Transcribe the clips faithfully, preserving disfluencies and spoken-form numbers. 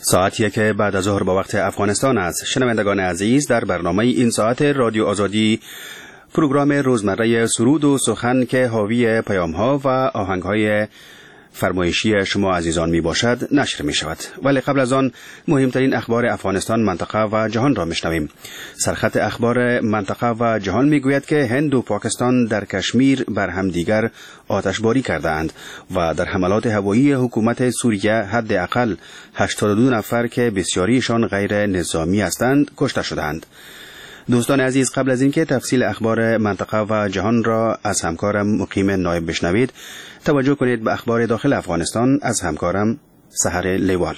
ساعتیه که بعد از ظهر با وقت افغانستان است. شنوندگان عزیز، در برنامه این ساعت رادیو آزادی پروگرام روزمره سرود و سخن که حاوی پیام‌ها و آهنگ‌های فرمایشی شما عزیزان می باشد نشر می شود. ولی قبل از آن مهمترین اخبار افغانستان، منطقه و جهان را می شنویم. سرخط اخبار منطقه و جهان می گوید که هند و پاکستان در کشمیر بر همدیگر آتشباری کردند و در حملات هوایی حکومت سوریه حداقل هشتاد و دو نفر که بسیاریشان غیر نظامی هستند کشته شدند. دوستان عزیز، قبل از اینکه تفصیل اخبار منطقه و جهان را از همکارم مقیم نایب بشنوید، توجه کنید به اخبار داخل افغانستان از همکارم سحر لیوال.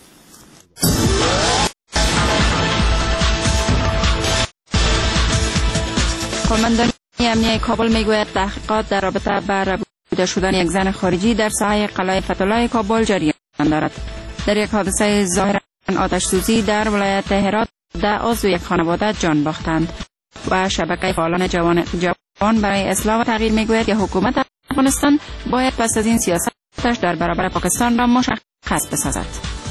قماندانی امنیه کابل میگوید تحقیقات در رابطه با ربوده شدن یک زن خارجی در ساحه قلعه فتح‌الله کابل جریان دارد. در یک حادثه ظاهرا آتش سوزی در ولایت هرات ده عضو یک خانواده جان باختند و شبکه فعالان جوان جوان برای اصلاح و تغییر میگوید که حکومت افغانستان باید پس از این سیاستش در برابر پاکستان را مشخص بسازد.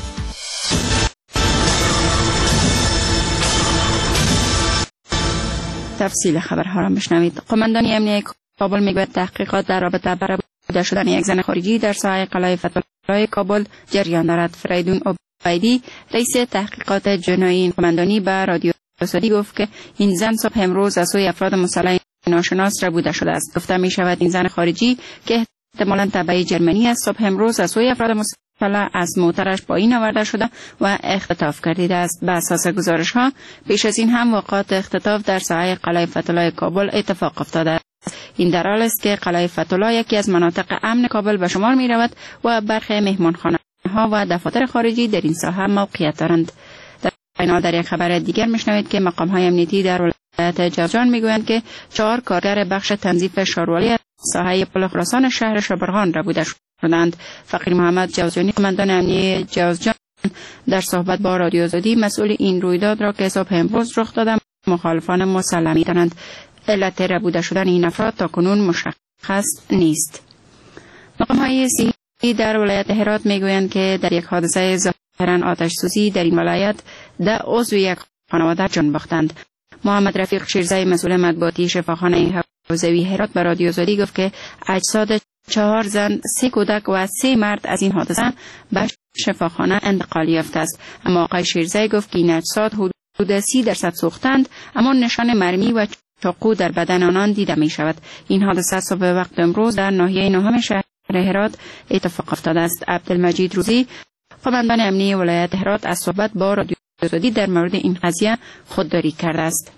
تفصیل خبرها را بشنوید. قماندانی امنیه کابل میگوید تحقیقات در رابطه با ربوده شدن یک زن خارجی در ساحه قلعه فتح‌الله کابل جریان دارد. فریدون عبیدی رئیس تحقیقات جنایی قماندانی به رادیو آزادی گفت که این زن صبح امروز از سوی افراد مسلح ناشناس ربوده شده است. گفته می شود این زن خارجی که احتمالاً تبعی جرمنی است صبح امروز از سوی افراد مسلح از موترش پایین آورده شده و اختطاف گردیده است. به اساس گزارش ها پیش از این هم واقعات اختطاف در ساحه قلعه فتح‌الله کابل اتفاق افتاده است. این در حالی است که قلعه فتح‌الله یکی از مناطق امن کابل به شمار می رود و برخی مهمانخانه ها و دفاتر خارجی در این ساحه موقعیت دارند. در این حال در یک خبر دیگر میشنوید که مقام های امنیتی در ولایت جوزجان میگویند که چهار کارگر بخش تنظیف شاروالی ساحه پل خراسان شهر شبرغان ربوده شدند. فقیر محمد جوزجانی قماندان امنیه جوزجان در صحبت با رادیو آزادی مسئول این رویداد را که صبح امروز رخ داده مخالفان مسلح می‌دانند. علت ربوده شدن این افراد تاکنون مشخص نیست. مقام های صحی در ولایت هرات میگویند که در یک حادثه ظاهرا آتش سوزی در این ولایت ده عضو یک خانواده جان باختند. محمد رفیق شیرزای مسئول مطبوعاتی شفاخانه حوزوی هرات به رادیو آزادی گفت که اجساد چهار زن، سه کودک و سه مرد از این حادثه به شفاخانه انتقال یافته است. اما آقای شیرزای گفت که این اجساد حدود سی درصد سوختند اما نشان مرمی و چاقو در بدن آنان دیده می شود. این حادثه صبح وقت امروز در ناحیه نهم شهر هرات اتفاق افتاده است. عبدالمجید روزی قماندان امنیه ولایت هرات از صحبت با رادیو آزادی در مورد این قضیه خودداری کرده است.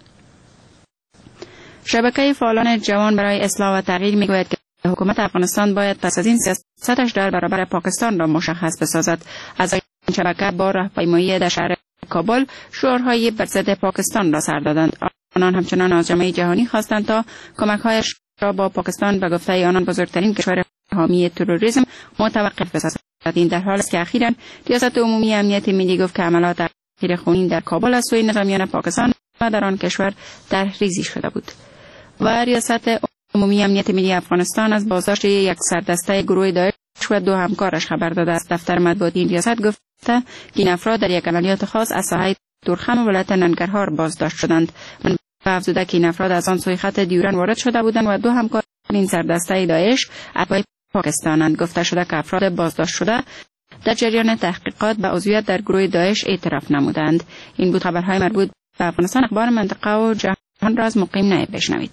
شبکه فعالان جوان برای اصلاح و تغییر میگوید که حکومت افغانستان باید پس از این سیاستش در برابر پاکستان را مشخص بسازد. از این شبکه با راهپیمایی در شهر کابل شعارهای بر ضد پاکستان را سر دادند. آنان همچنان از جامعه جهانی خواستند تا کمک‌هایش را با پاکستان به گفته آنان بزرگترین کشور حامی تروریسم متوقف بسازد. این در حالی است که اخیراً ریاست عمومی امنیت ملی گفت که عملات تحقیر خونین در کابل از سوی نظامیان پاکستان و در آن کشور تحریزی شده بود. و ریاست عمومی امنیت ملی افغانستان از بازداشت یک سردسته گروه داعش و دو همکارش خبر داده است. دفتر مطبوعاتی این ریاست گفته که این افراد در یک عملیات خاص از ساحه تورخم ولایت ننگرهار بازداشت شدند. من افزوده که این افراد از آن سوی خط دیورن وارد شده بودند و دو همکار این سردسته داعش اتباع پاکستانند. گفته شده که افراد بازداشت شده در جریان تحقیقات به عضویت در گروه داعش اعتراف نمودند. این بود خبرهای مربوط به افغانستان. اخبار منطقه و جهان را از مقیم نایب بشنوید.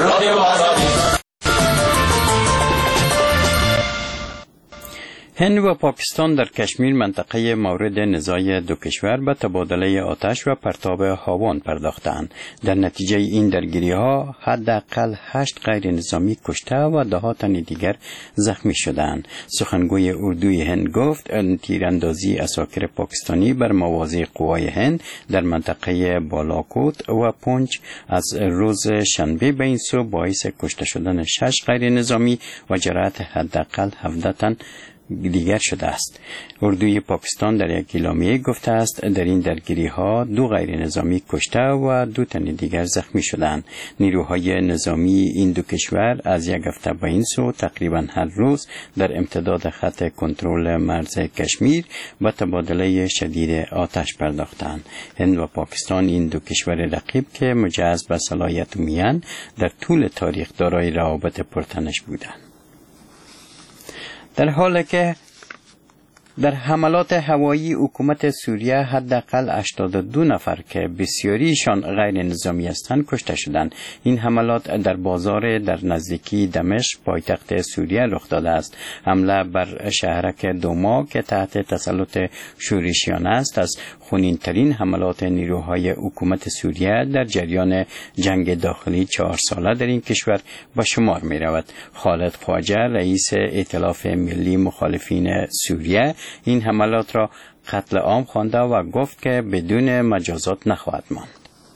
هند و پاکستان در کشمیر منطقه مورد نزاع دو کشور به تبادله آتش و پرتاب هاوان پرداختند. در نتیجه این درگیری ها حداقل هشت غیر نظامی کشته و ده تن دیگر زخمی شدند. سخنگوی اردوی هند گفت تیراندازی عساکر پاکستانی بر مواضع قوای هند در منطقه بالاکوت و پونچ از روز شنبه به این سو باعث کشته شدن شش غیر نظامی و جراحت حداقل هفده تن دیگر شده است. اردوی پاکستان در یک اعلامیه گفته است در این درگیری ها دو غیر نظامی کشته و دو تن دیگر زخمی شدند. نیروهای نظامی این دو کشور از یک هفته به این سو تقریبا هر روز در امتداد خط کنترل مرز کشمیر به تبادله شدید آتش پرداختند. هند و پاکستان این دو کشور رقیب که مجهز به صلاحیت میان در طول تاریخ دارای روابط پرتنش بودند. در حالی که در حملات هوایی حکومت سوریه حداقل هشتاد و دو نفر که بسیاریشان غیر نظامی هستند کشته شدند. این حملات در بازار در نزدیکی دمشق پایتخت سوریه رخ داده است. حمله بر شهرک دوما که تحت تسلط شورشیان است از خونین‌ترین حملات نیروهای حکومت سوریه در جریان جنگ داخلی چهار ساله در این کشور به شمار می رود. خالد خواجه رئیس ائتلاف ملی مخالفین سوریه این حملات را قتل عام خوانده و گفت که بدون مجازات نخواهد ماند.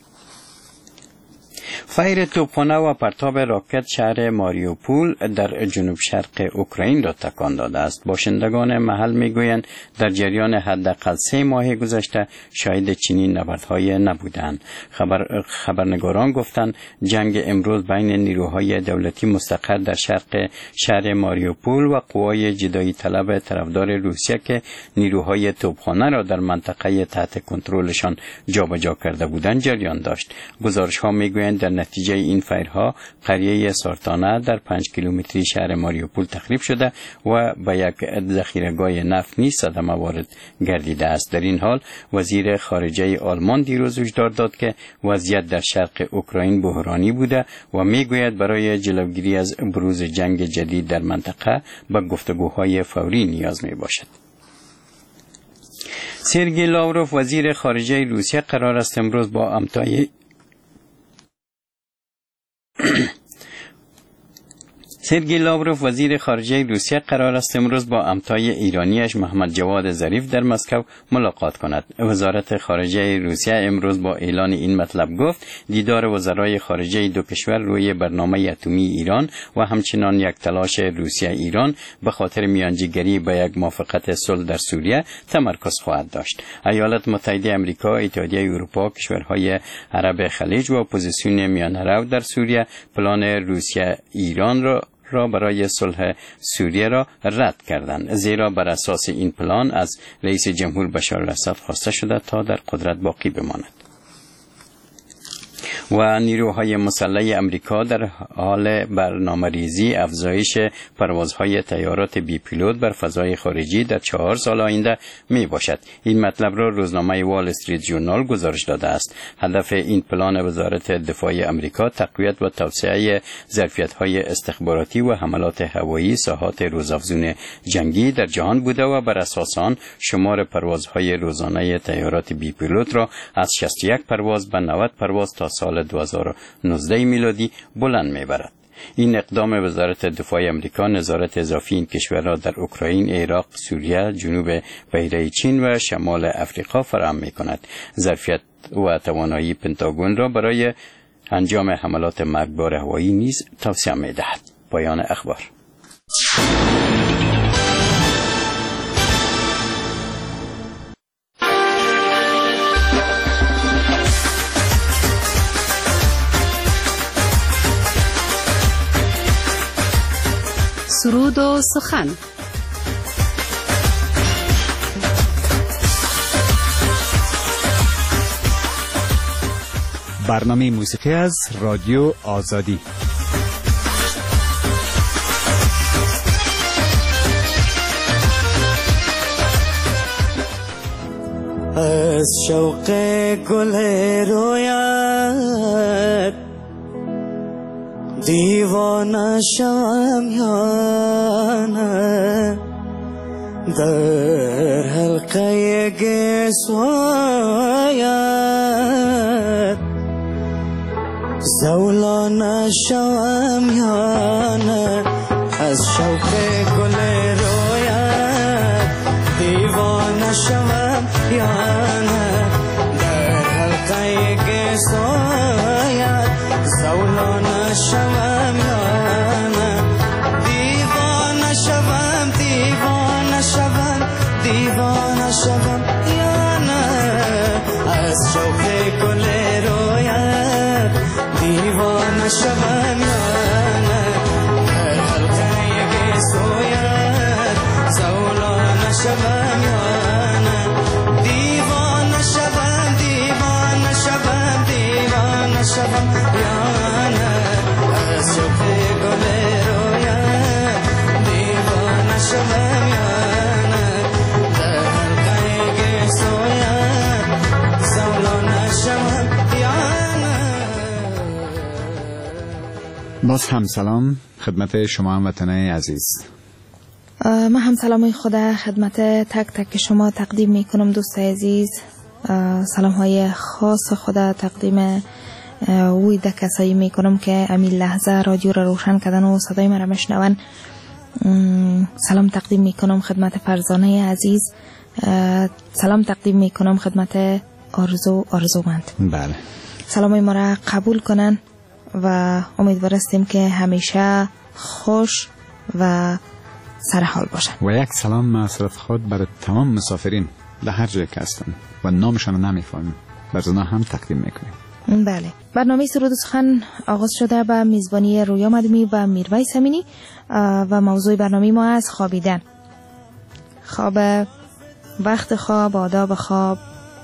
فایر توپخانه و پرتاب راکت شهر ماریوپول در جنوب شرق اوکراین را تکان داده است. باشندگان محل میگویند در جریان حداقل سه ماه گذشته شاهد چنین نبردهای نبودند. خبر خبرنگاران گفتند جنگ امروز بین نیروهای دولتی مستقر در شرق شهر ماریوپول و قوای جدایی طلب طرفدار روسیه که نیروهای توپخانه را در منطقه تحت کنترلشان جابجا کرده بودند جریان داشت. گزارش ها میگویند در نتیجه این فایرها قریه سارتانه در پنج کیلومتری شهر ماریوپول تخریب شده و به یک ذخیره‌گاه نفت نیز صدمه وارد گردیده است. در این حال وزیر خارجه آلمان دیروز هشدار داد که وضعیت در شرق اوکراین بحرانی بوده و میگوید برای جلوگیری از بروز جنگ جدید در منطقه به گفتگوهای فوری نیاز می باشد. سرگئی لاوروف وزیر خارجه روسیه قرار است امروز با امتای سرگئی لاوروف وزیر خارجه روسیه قرار است امروز با همتای ایرانیش محمد جواد ظریف در مسکو ملاقات کند. وزارت خارجه روسیه امروز با اعلان این مطلب گفت دیدار وزرای خارجه دو کشور روی برنامه اتمی ایران و همچنان یک تلاش روسیه ایران به خاطر میانجیگری به یک موافقت صلح در سوریه تمرکز خواهد داشت. ایالات متحده آمریکا، اتحادیه اروپا، کشورهای عرب خلیج و اپوزیسیون میانه‌رو در سوریه پلان روسیه ایران را را برای صلح سوریه را رد کردند، زیرا بر اساس این پلان از رئیس جمهور بشار الاسد خواسته شده تا در قدرت باقی بماند. و نیروهای مسلح امریکا در حال برنامه‌ریزی افزایش پروازهای طیارات بی پیلوت بر فضای خارجی در چهار سال آینده می باشد. این مطلب را روزنامه وال استریت ژورنال گزارش داده است. هدف این پلان وزارت دفاع امریکا تقویت و توسعه ظرفیت‌های استخباراتی و حملات هوایی ساحات روزافزون جنگی در جهان بوده و بر اساس آن شمار پروازهای روزانه طیارات بی پیلوت را از شصت و یک پرواز به نود پرواز تا سال دو هزار و نوزده میلادی بلند میبرد. این اقدام وزارت دفاع امریکا نظارت اضافی این کشور را در اوکراین، عراق، سوریه، جنوب بحیره چین و شمال افریقا فراهم میکند. ظرفیت و توانایی پنتاگون را برای انجام حملات مرگبار هوایی نیز توسعه میدهد. پایان اخبار. سرود و سخن. برنامه موسیقی از رادیو آزادی. از شوق گل رویت دیوانه شوم یا نه، در حلقه گسوایت زولانه شوم یا نه. از شوق گل رویت دیوانه شوم یا نه، در حلقه گسوایت زولانه شوم یا نه. دیوانه شوم دیوانه نشوم یا نه در حلقه گیسویت زولا نشوم یا نه دیوانه شوم دیوانه شوم دیوانه شوم یا نه از شوق گل رویت دیوانه شوم یا نه در حلقه گیسویت زولا نشوم یا نه. باز هم سلام خدمت شما هموطنان عزیز. من هم سلام خدا خدمت تک تک شما تقدیم می کنم دوست عزیز. سلام های خاص خدا تقدیم وی ده کسایی می کنم که امی لحظه رادیو را روشن کردن و صدای من را مشنون. سلام تقدیم می کنم خدمت فرزانه عزیز. سلام تقدیم می کنم خدمت آرزو آرزومند. بله. سلام ما را قبول کنن و امیدوار هستیم که همیشه خوش و سرحال باشن. و یک سلام معصرت خود برای تمام مسافرین در هر جای که هستن و نامشان رو نمیفهمیم بر اونا هم تقدیم میکنیم. بله. برنامه سرود و سخن آغاز شده به میزبانی رویا مدمی و میرویس امینی و موضوع برنامه ما از خوابیدن، خواب، وقت خواب، آداب خواب،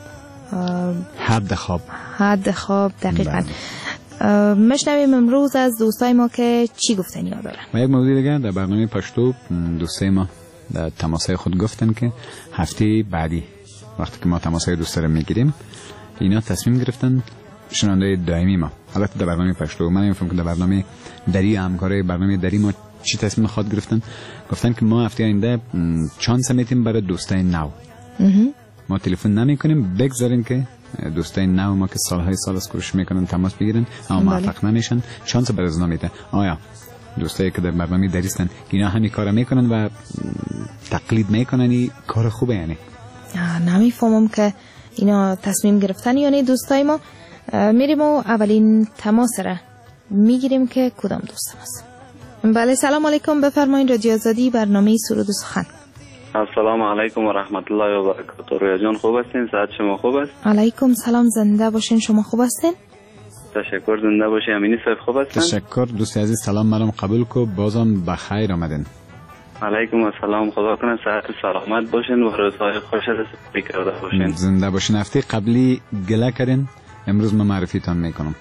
حد خواب حد خواب دقیقاً. مشنویم امروز از دوستای ما که چی گفتنی ها دارن. و یک موضوع دیگه در برنامه پشتو دوستای ما در تماسای خود گفتن که هفته بعدی وقتی که ما تماسای دوستا رو میگیریم اینا تصمیم گرفتن شنونده دائمی ما، البته در برنامه پشتو من نمیفهم که در برنامه دری همکاره برنامه دری ما چی تصمیم خود گرفتن. گفتن که ما هفته آینده چانس میتیم برای دوستای نو. ما تلفن نمی کنیم، بگذاریم که دوستای نو ما که سالهای سال از کوشش میکنن تماس بگیرن اما موفق نمیشن، شانس بر از نمیده. آیا دوستایی که در برنامه دریستن اینا همین کارو میکنن و تقلید میکنن؟ این کار خوبه یعنی؟ نمیفهمم که اینا تصمیم گرفتن یعنی دوستای ما. میریم و اولین تماس را میگیریم که کدام دوست ماست. بله سلام علیکم، بفرمایید رادیو آزادی برنامه سرود و سخن. السلام علیکم و رحمت الله و برکاته. رویا جان خوب هستین؟ صحت شما خوب است؟ علیکم سلام، زنده باشین. شما خوب هستین؟ تشکر، زنده باشی. امینی صاحب خوب هستین؟ تشکر دوست عزیز، سلام منم قبول کو، بازم بخیر آمدین. علیکم السلام، خدا کنه صحت و سلامت باشین و روزهای خوش رو کرده باشین. زنده باشین. هفته قبلی گله کردین، امروز من معرفیتان میکنم.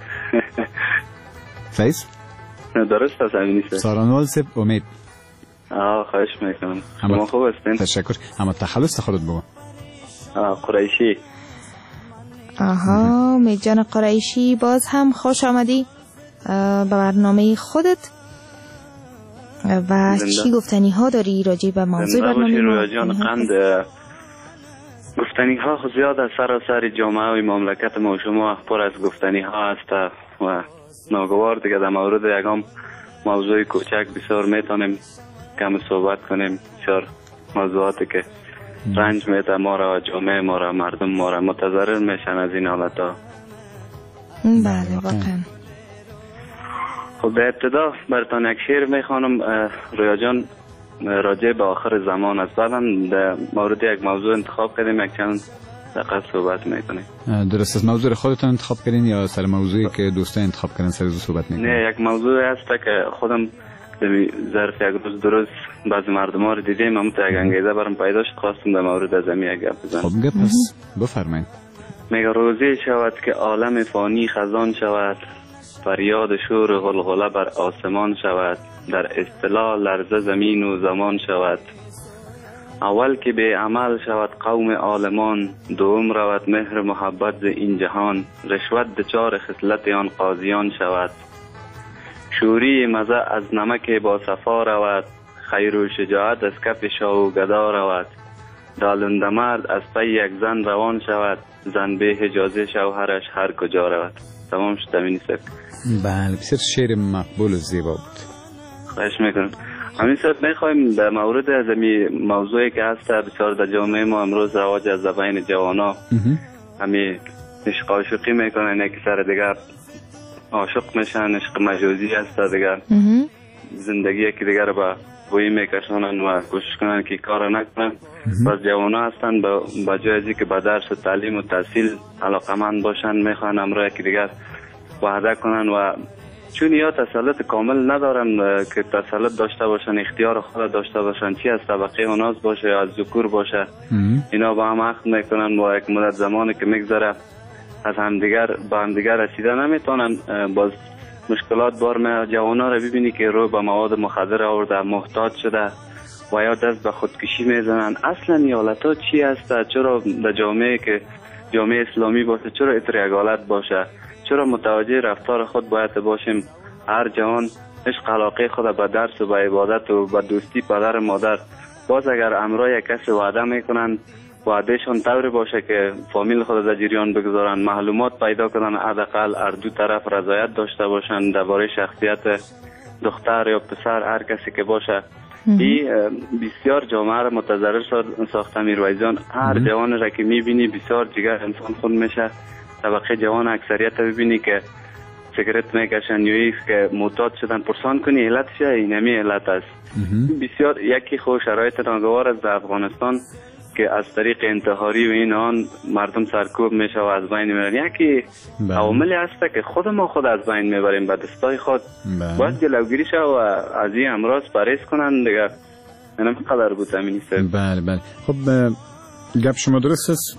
فیض؟ درست است امینی صاحب. سارانوال صاحب امید. آه خواهش میکنم. شما خوب هستین؟ تشکر. اما تخلص خودت بگو. قریشی. آها میجان قریشی، باز هم خوش آمدی به برنامه خودت و چی گفتنی ها داری راجع به موضوع برنامه ما؟ رویا جان قند گفتنی ها زیاد از سراسر جامعه و مملکت ما و شما پر از گفتنی ها است و ناگوار دیگه در مورد یکم موضوع کوچک بسیار میتونیم کم صحبت کنیم. بسیار موضوعاتی که رنج میده ما را، جامعه ما را، مردم ما را متضرر میشن از این حالت ها. بله واقعا. خب به ابتدا براتون یک شعر میخوانم رویا جان راجع به آخر زمان است. بعدا در مورد یک موضوع انتخاب کردیم، یک چند دقیقه صحبت میکنیم. درست است. موضوع خودتون انتخاب کردین یا سر موضوعی که دوستان انتخاب کردن سر از صحبت میکنین؟ نه، یک موضوع است که خودم ظرف یک روز درست بعضی مردم ها رو دیدیم، هم تا یک انگیزه برام پیدا شد، خواستم در مورد از این یک گپ بزنم. خب گپ پس بفرمایید. میگه روزی شود که عالم فانی خزان شود، فریاد شور و غلغله بر آسمان شود، در اصطلاح لرزه زمین و زمان شود. اول که به عمل شود قوم عالمان، دوم رود مهر محبت ز این جهان، رشوت دچار خصلت آن قاضیان شود. شوری مزه از نمک با صفا رود، خیر و شجاعت از کف شاه و گدا رود. دالنده مرد از پی یک زن روان شود، زن به اجازه شوهرش هر کجا رود. تمام شد امینی صاحب. بله بسیار شعر مقبول و زیبا بود. خواهش میکنم. امین صاحب میخوایم در مورد از این موضوعی که هست بسیار در جامعه ما امروز رواج از بین جوانا همین عشق عاشقی میکنن، یکی سر دیگر عاشق میشن، عشق مجازی هست دیگر زندگی یکی دیگر با بوی میکشونن و کوشش کنن که کار نکنن. بس جوانا هستن با جای ازی که با درس و تعلیم و تحصیل علاقمند باشن، میخوان امروز یکی دیگر وعده کنن و چون یا تسلط کامل ندارن که تسلط داشته باشن، اختیار خود داشته باشن، چی از طبقه اوناس باشه یا از ذکور باشه، اینا با هم عقد میکنن، با یک مدت زمانی که میگذره از همدیگر با همدیگر رسیده نمیتونن، باز مشکلات بار می جوانا رو ببینی که رو به مواد مخدر آورده، محتاج شده و یا دست به خودکشی میزنن. اصلا این حالت ها چی هست؟ چرا در جامعه که جامعه اسلامی باشه چرا اتر یک حالت باشه؟ چرا متوجه رفتار خود باید باشیم؟ هر جوان عشق علاقه خود به درس و به عبادت و به دوستی پدر مادر، باز اگر امرای یک کسی وعده میکنن وعدهشان طوری باشه که فامیل خود در جریان بگذارن، معلومات پیدا کنن، حداقل هر دو طرف رضایت داشته باشن درباره شخصیت دختر یا پسر هر کسی که باشه. این بسیار جامعه را متضرر ساخته میرویزان. هر جوان را که میبینی بسیار جگر انسان خود میشه. طبقه جوان اکثریت ببینی که سیگرت میکشن یا ایست که معتاد شدن، پرسان کنی علتش اینمی علت است. بسیار یکی خو شرایط ناگوار است در افغانستان که از طریق انتحاری و این آن مردم سرکوب میشه و از بین میبرن. یکی عواملی هست که خود ما خود از بین میبریم به دستای خود. باید جلوگیری شه و از این امراض پرهیز کنن دیگه. اینم قدر بود امینی صاحب. بله بله. خب گپ شما درست است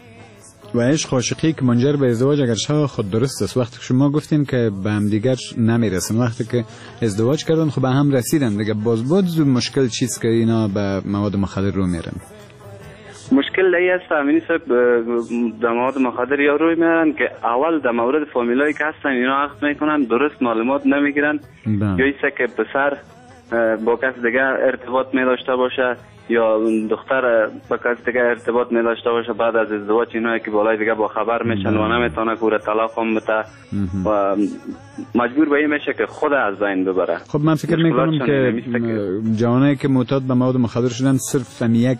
و عشق عاشقی که منجر به ازدواج اگر شاه خود درست است. وقتی شما گفتین که به هم دیگر نمیرسن، وقتی که ازدواج کردن خب به هم رسیدن دیگه، باز باز مشکل چیست که اینا به مواد مخدر رو میرن؟ مشکل دی است امینی صاحب، در مواد مخدر یا روی میارن که اول در مورد فامیلایی که هستن اینا عقد میکنن، درست معلومات نمیگیرن، یا ایسا که پسر با کس دیگه ارتباط می داشته باشه یا دختر با کس دیگه ارتباط می داشته باشه، بعد از ازدواج اینا که بالای دیگه با خبر میشن و نمیتونه کوره طلاق هم بده و مجبور به این میشه که خود از بین ببره. خب من فکر میکنم که جوانایی که معتاد به مواد مخدر شدن صرف یک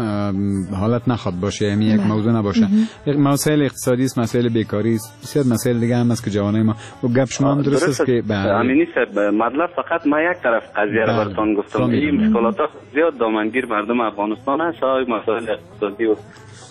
حالت نخواد باشه، یعنی یک موضوع نباشه. مسائل اقتصادی است، مسائل بیکاری است، بسیار مسائل دیگه هم است که جوانای ما و گپ شما هم درست است که امینی صاحب مطلب فقط ما یک طرف قضیه رو براتون گفتم. این مشکلات زیاد دامنگیر مردم افغانستان هست، مسائل اقتصادی و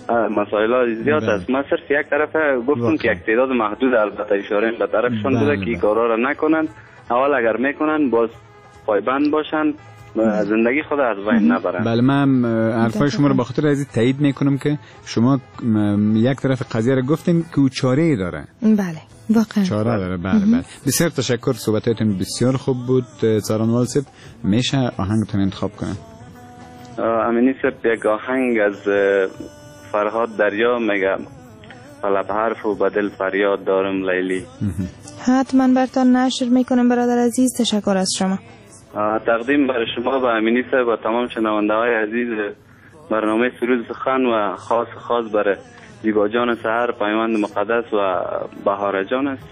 مسائل زیاد است. ما صرف یک طرف گفتم که یک تعداد محدود البته اشاره به طرفشون بوده که کارا رو نکنن، اول اگر میکنن باز پایبند باشن زندگی خود از بین نبرن. بله من حرفای شما رو با خاطر از تایید میکنم که شما یک طرف قضیه رو گفتین که او چاره ای داره. بله واقعا چاره داره. بله بله. بسیار تشکر، صحبتاتون بسیار خوب بود. سارانوال صاحب میشه آهنگتون انتخاب کنن؟ امینی صاحب یک آهنگ از فرهاد دریا میگم، طلب حرف و بدل فریاد دارم لیلی. حتما براتون نشر میکنم برادر عزیز. تشکر از شما. تقدیم برای شما و امینی صاحب و تمام شنونده های عزیز برنامه سرود سخن و خاص خاص برای زیبا جان سحر پیوند مقدس و بهاره جان است.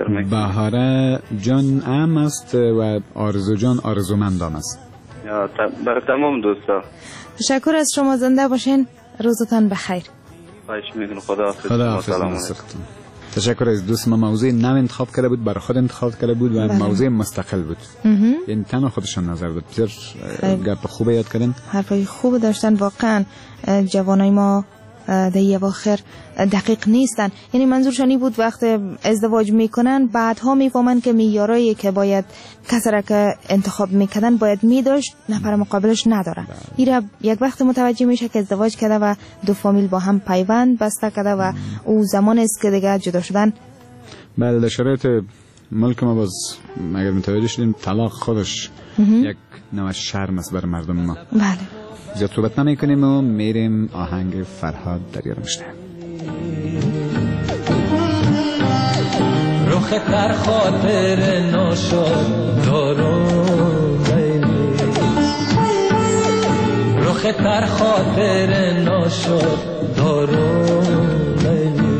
بهاره جان ام است و آرزو جان آرزومندان است. برای تمام دوستا تشکر از شما. زنده باشین. روزتان بخیر. خواهش میکنم. خدا حافظ. خدا حافظ. تشکر از دوست. ما موضوع نو انتخاب کرده بود، برای خود انتخاب کرده بود و بله. موضوع مستقل بود، این تنها خودشان نظر بود. بسیار گپ خوبه یاد کردن، حرفای خوب داشتن. واقعا جوانای ما در اواخر دقیق نیستن. یعنی منظورشانی بود وقت ازدواج میکنن بعدها میفهمن که معیارایی که باید کسی را که انتخاب میکردن باید میداشت، نفر مقابلش نداره. ایرا یک وقت متوجه میشه که ازدواج کرده و دو فامیل با هم پیوند بسته کرده و او زمان است که دیگه جدا شدن. بله در شرایط ملک ما باز اگر متوجه شدیم طلاق خودش یک نوع شرم است برای مردم ما. بله. زیاد صحبت نمی کنیم و میریم آهنگ فرهاد دریا رو میشنویم. رخ تر خاطر ناشاد دارم لیلی، رخ تر خاطر ناشاد دارم لیلی،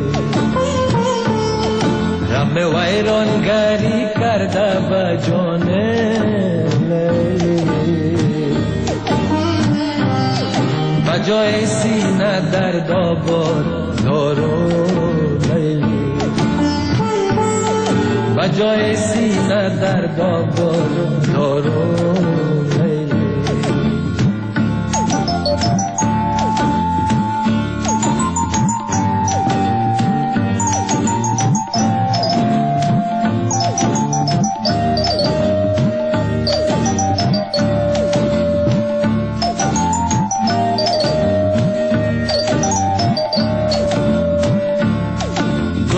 غم ویرانگری کرده به جان لیلی، جای سینه درد آباد دارم لیلی، و جای سینه درد آباد دارم لیلی.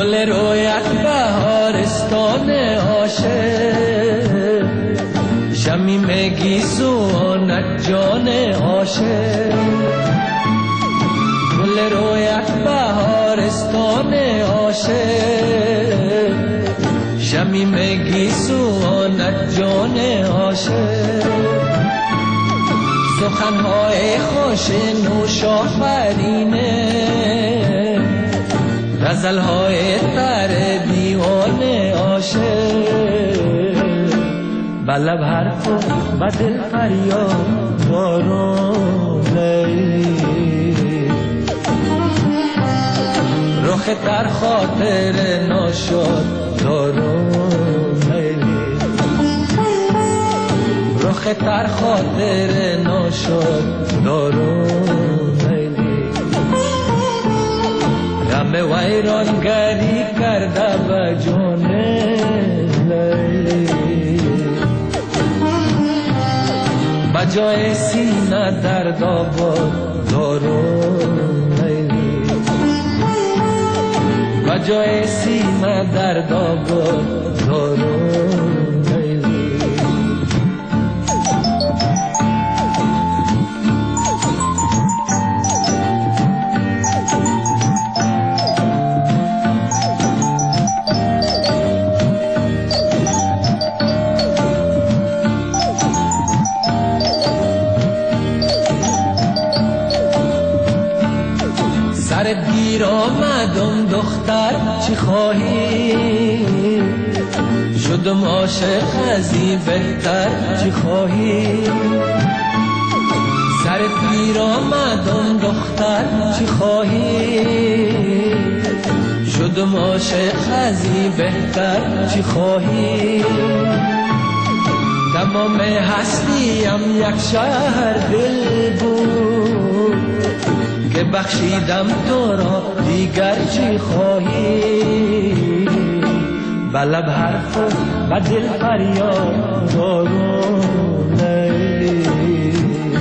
گل رویت بهارستان عاشق شمیم گیسوانت جان عاشق گل رویت بهارستان عاشق شمیم گیسوانت جان عاشق سخنهای خوش نوش آفرینه غزلهای تر دیوانه عاشق بلب حرف و بدل فریاد دارم لیلی رخ در خاطر ناشاد دارم لیلی رخ در خاطر ناشاد دارم لیلی غم ویرانگری کرده به جان لیلی بجای سینه درد آباد دارم لیلی بجای سینه درد آباد دارم لیلی سرت گیر آمدم دختر چی خواهی شدم عاشق ازی بهتر چی خواهی سرت گیر آمدم دختر چی خواهی شدم عاشق ازی بهتر چی خواهی تمام هستیم یک شهر دل بود که بخشیدم تو را دیگر چی خواهی بلب حرف و بدل فریاد دارم لیلی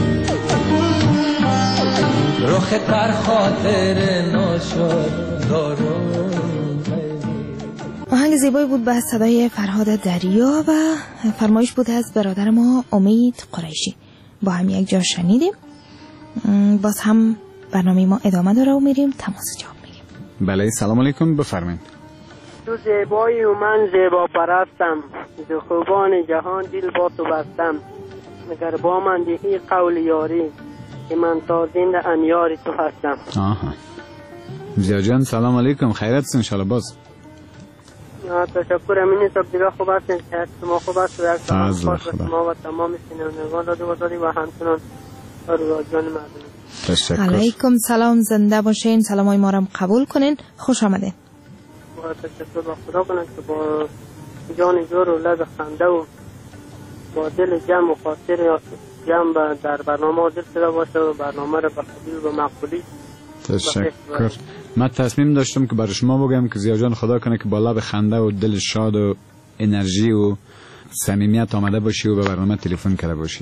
رخ تر خاطر ناشاد دارم آهنگ زیبایی بود به صدای فرهاد دریا و فرمایش بود از برادر ما امید قریشی. با هم یک جا شنیدیم. باز هم برنامه ما ادامه داره و میریم تماس جواب میگیم. بله سلام علیکم بفرمایید. تو زیبایی و من زیبا پرستم ز خوبان جهان دل با تو بستم مگر با من دهی قول یاری که من تا زنده ام یاری تو هستم. آها زیا جان سلام علیکم خیرت ان شاء الله. باز تشکر امین صاحب دیگه خوب هستین که شما خوب هست و یک سلام خاص به شما و تمام شنوندگان رادیو آزادی و همچنان رادیوان مردمی. تشکر. علیکم سلام زنده باشین سلامای ما رو قبول کنین خوش آمدین. با تشکر با خدا کنن که با جان جور و لب خنده و با دل جمع و خاطر جمع در برنامه حاضر شده باشه و برنامه رو به قبول و مقبولی. تشکر. من تصمیم داشتم که برای شما بگم که زیا جان خدا کنه که با لب خنده و دل شاد و انرژی و صمیمیت آمده باشی و به برنامه تلفن کرده باشی.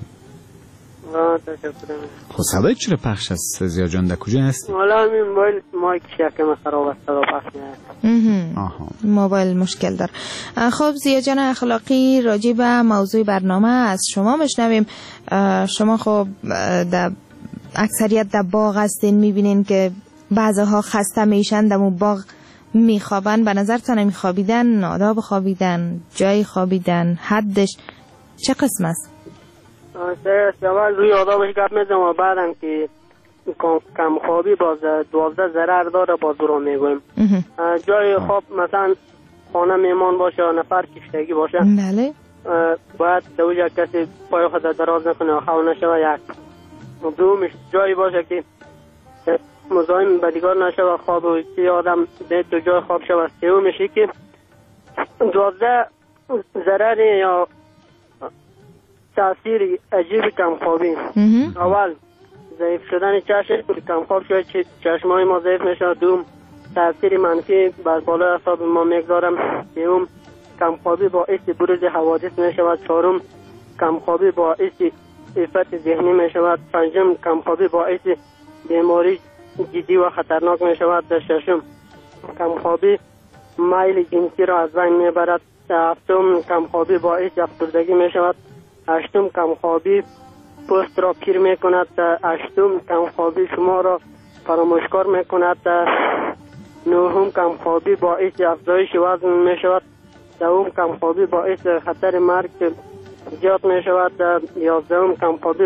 خب صدای چرا پخش است زیا جان؟ در کجا هستی؟ حالا همین موبایل مایک شکم خراب است صدا پخش میاد. آها موبایل مشکل داره. خب زیا جان اخلاقی راجع به موضوع برنامه از شما میشنویم. شما خب در اکثریت در باغ هستین میبینین که بعضها خسته میشن در باغ میخوابن. به نظرتان میخوابیدن آداب خوابیدن جای خوابیدن حدش چه قسم است؟ اول روی آدابش گپ میزنم و بعدم که کم خوابی باز دوازده ضرر داره باز رو میگویم. جای خواب مثلا خانه میمان باشه یا نفر کشتگی باشه بله باید دوجه کسی پای خود دراز نکنه و خواب نشه و یک دومش جایی باشه که مزاحم بدیگار نشه و خواب و که آدم دید تو جای خواب شه و سومشه که دوازده ضرر یا تأثیر عجیب کمخوابی. اول ضعیف شدن چشم کمخواب شد چشمای ما ضعیف میشه. دوم تأثیر منفی بر بالای اعصاب ما میگذارم. سوم کمخوابی باعث بروز حوادث میشود. چهارم کمخوابی باعث افت ذهنی میشود. پنجم کمخوابی باعث بیماری جدی و خطرناک میشود. ششم کمخوابی میل جنسی را از بین میبرد. هفتم کمخوابی باعث افسردگی می شود. هشتم کمخوابی پوست را پیر می کند. هشتم کمخوابی شما را فراموشکار می کند. نهم کمخوابی باعث افزایش وزن می شود. دهم کمخوابی باعث خطر مرگ زیاد می شود. یازدهم کمخوابی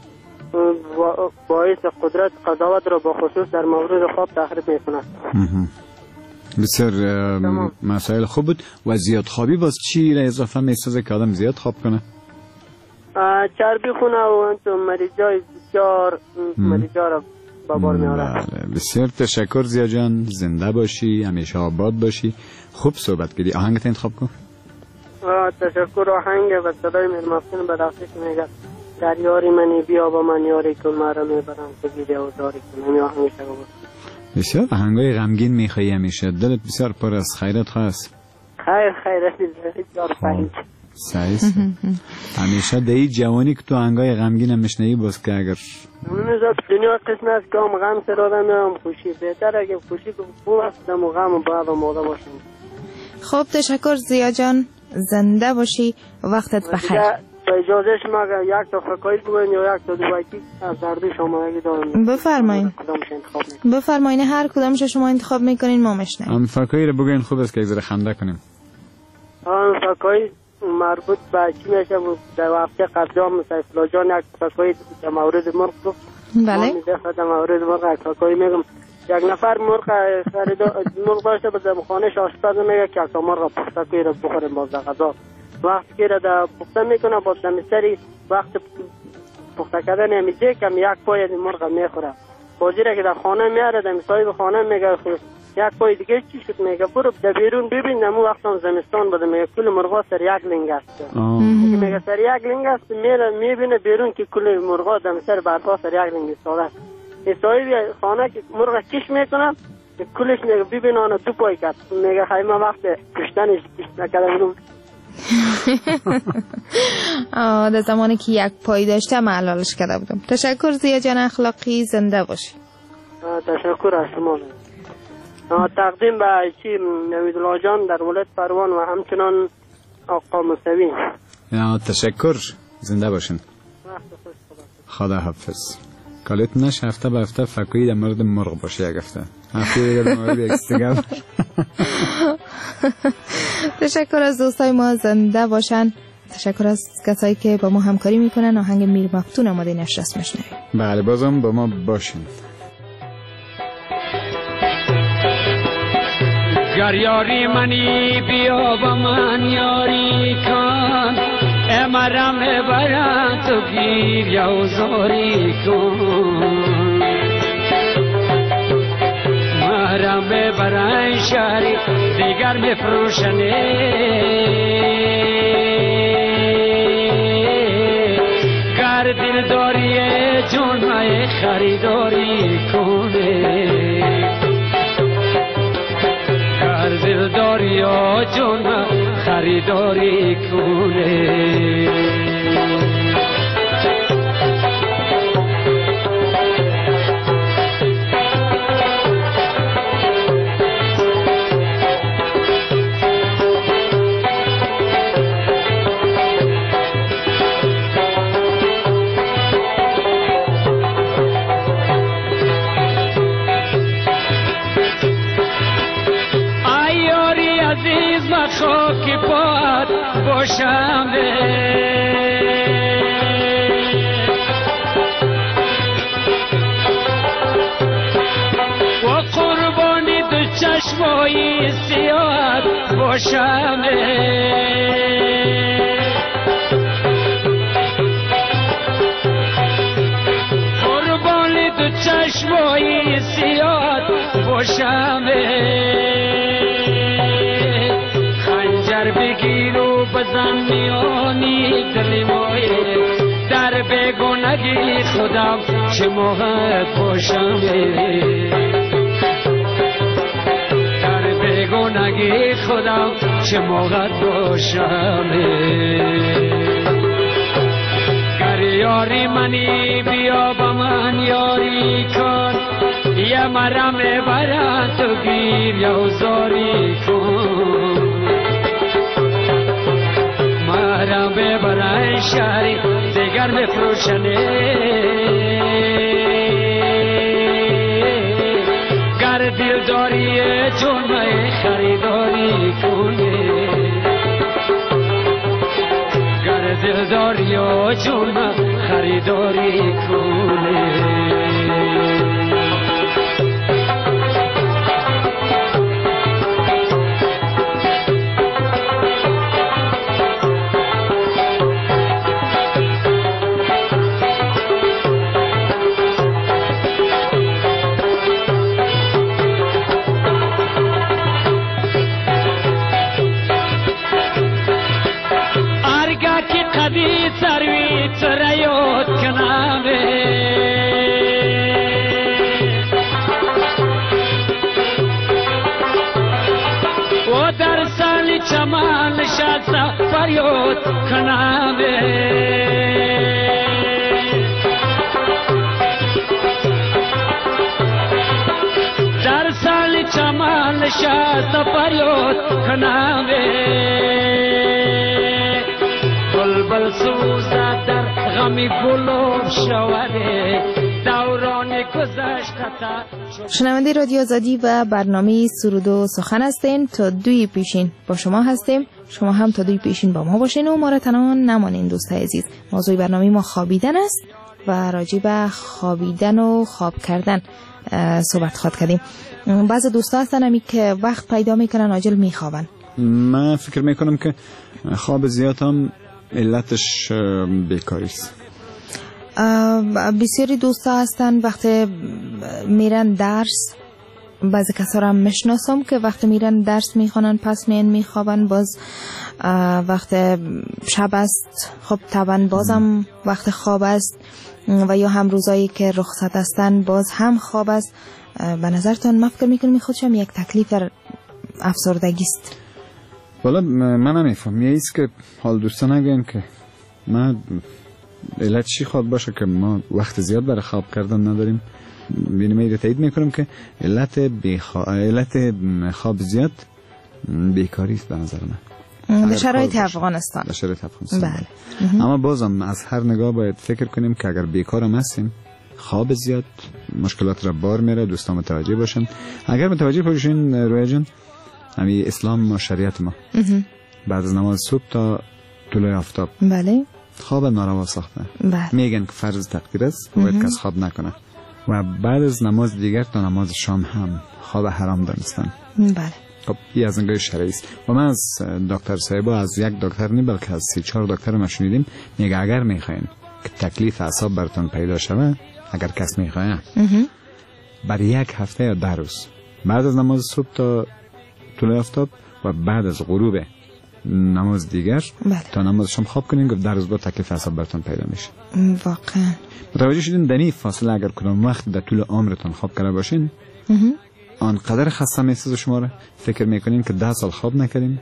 باعث قدرت قضاوت را با خصوص در مورد خواب تخریب می کند. بسیار مسائل خوب بود. و زیاد خوابی باز چی را اضافه می سازه که آدم زیاد خواب کنه؟ چربی خونه و مریضای بسیار مریضا را با بار می آورد. بسیار تشکر زیا جان، زنده باشی، همیشه آباد باشی. خوب صحبت کردی. آهنگت انتخاب کن. تشکر. آهنگ و صدای میرمفتون به دستش میگه در یاری منی بیا با من یاری کن مرا میبرم تو گیری و داری کن. همی آهنگش رو بود. بسیار آهنگای غمگین میخوایی همیشه. دلت بسیار پر از خیرت خواست. خیر خیرت بسیار فهید سعیست. همیشه دهی جوانی که تو آهنگای غمگین هم میشنهی باز که اگر دنیا قسم است که هم غم سر آدم هم خوشی بهتر اگه خوشی خوب است دم و غم باید آماده باشیم. خب تشکر زیا جان، زنده باشی، وقتت بخیر. با اجازه شما یک تا فکایی بگوین یا یک تا دوبایتی از دردی شما اگه دارم بفرمایین. بفرمایین هر کدامش شما انتخاب میکنین ما میشنیم. هم فکایی رو بگوین خوب است که یک ذره خنده کنیم. آن فکایی مربوط به چی میشه در هفته قبل هم سیفلا جان یک فکایی در مورد مرغ گفت. بله. من میدفت در مورد مرغ یک فکایی میگم یک نفر مرغ مرغ داشته بزم خانهش آشپز میگه که یک مرغ پخته که رو بخوریم باز در غذا. وقتی که را پخته میکنه با دمیسری وقت پخته کردن میده کم یک پای مرغ میخوره. بازی را که در خانه میاره دمی صاحب خانه میگه یک پای دیگه چی شد میگه برو در بیرون ببین نمو وقت هم زمستان بوده میگه کل مرغا سر یک لنگ است. میگه سر یک لنگ است میره میبینه بیرون که کل مرغا دم سر برفا سر یک لنگ ایستاده است. صاحب خانه که مرغ کش میکنه کلش میگه ببین آن دو پای کرد میگه خیلی وقت کشتنش کش نکردم. در زمانی که یک پای داشته معلالش کرده بودم. تشکر زیا جان اخلاقی، زنده باشی. تشکر از شما. تقدیم به چی نویدالله جان در ولایت پروان و همچنان آقا موسوی. تشکر، زنده باشین. خدا حافظ. کالت نش هفته به هفته فکری در مورد مرغ باشه یک هفته هفته دیگه در مورد یک استگم. تشکر از دوستای ما، زنده باشن. تشکر از کسایی که با ما همکاری میکنن. آهنگ میر مفتون آماده نشست میشنویم. بله بازم با ما باشین. گر یاری منی بیا با من یاری کن امرم برات تو گیر یا زاری کن مرم برای شهری دیگر می فروشنه گر دل داری جون مای خریداری کنه داری یا جون خریداری کنه خاکی پاد باشم و قربانی دو چشمایی سیاد باشم قربانی دو چشمایی سیاد باشم بگیر و بزن میانی دل مایه در بگونگی خودم چه موقع باشم در بگونگی خودم چه موقع باشم گر یاری منی بیا با من یاری کن یه مرم برات تو گیر یا زاری کن اگر بفروشنه گر دلداری جون خریداری کنه گر دلداری جون خریداری کنه چمان شاد فریاد کنابه در سال چمان شاد فریاد کنابه بلبل سوزد در غمی گلوب شوره دوران گذشته. شنونده رادیو آزادی و برنامه سرود و سخن هستین. تا دوی پیشین با شما هستیم، شما هم تا دوی پیشین با ما باشین و ما را تنها نمانین. دوستای عزیز، موضوع برنامه ما خوابیدن است و راجع به خوابیدن و خواب کردن صحبت خواهد کردیم. بعضی دوستا هستن همی که وقت پیدا میکنن عاجل میخوابن. من فکر میکنم که خواب زیاد هم علتش بیکاری است. بسیاری دوستا هستن وقتی میرن درس، بعضی کسا را هم میشناسم که وقتی میرن درس میخوانن پس میان میخوابن. باز وقت شب است خب طبعا بازم وقت خواب است، و یا هم روزایی که رخصت هستن باز هم خواب است. به نظرتان من فکر میکنم خودشم یک تکلیف در افسردگی است. والا من نمیفهم، یه ایست که حال دوستا نگوین که من علت چی خواب باشه که ما وقت زیاد برای خواب کردن نداریم. بینیم ایره تایید میکنم که علت, بیخوا... علت خواب زیاد بیکاری است به نظر من. به شرایط افغانستان. به شرایط افغانستان. بله. اما بازم از هر نگاه باید فکر کنیم که اگر بیکار هم هستیم، خواب زیاد مشکلات را بار میره. دوستان متوجه باشن. اگر متوجه باشین رویا جان، همین اسلام و شریعت ما بعد از نماز صبح تا طلوع آفتاب بله خواب ناروا ساخته. بله. میگن که فرض تقدیر است و باید کس خواب نکنه. و بعد از نماز دیگر تا نماز شام هم خواب حرام دانستن. بله. خب این از نگاه شرعی است. و من از دکتر صاحبا، از یک دکتر نه بلکه از سه چهار دکتر ما شنیدیم میگه اگر میخواین که تکلیف اعصاب براتون پیدا شوه، اگر کس میخواه برای یک هفته یا ده روز بعد از نماز صبح تا طلوع آفتاب و بعد از غروب نماز دیگر بله. تا نماز شام خواب کنین که در روز با تکلیف اعصاب براتون پیدا میشه. واقعا متوجه شدین در این فاصله اگر کدام وقت در طول عمرتون خواب کرده باشین آنقدر خسته میسازه شما را، فکر میکنین که ده سال خواب نکردین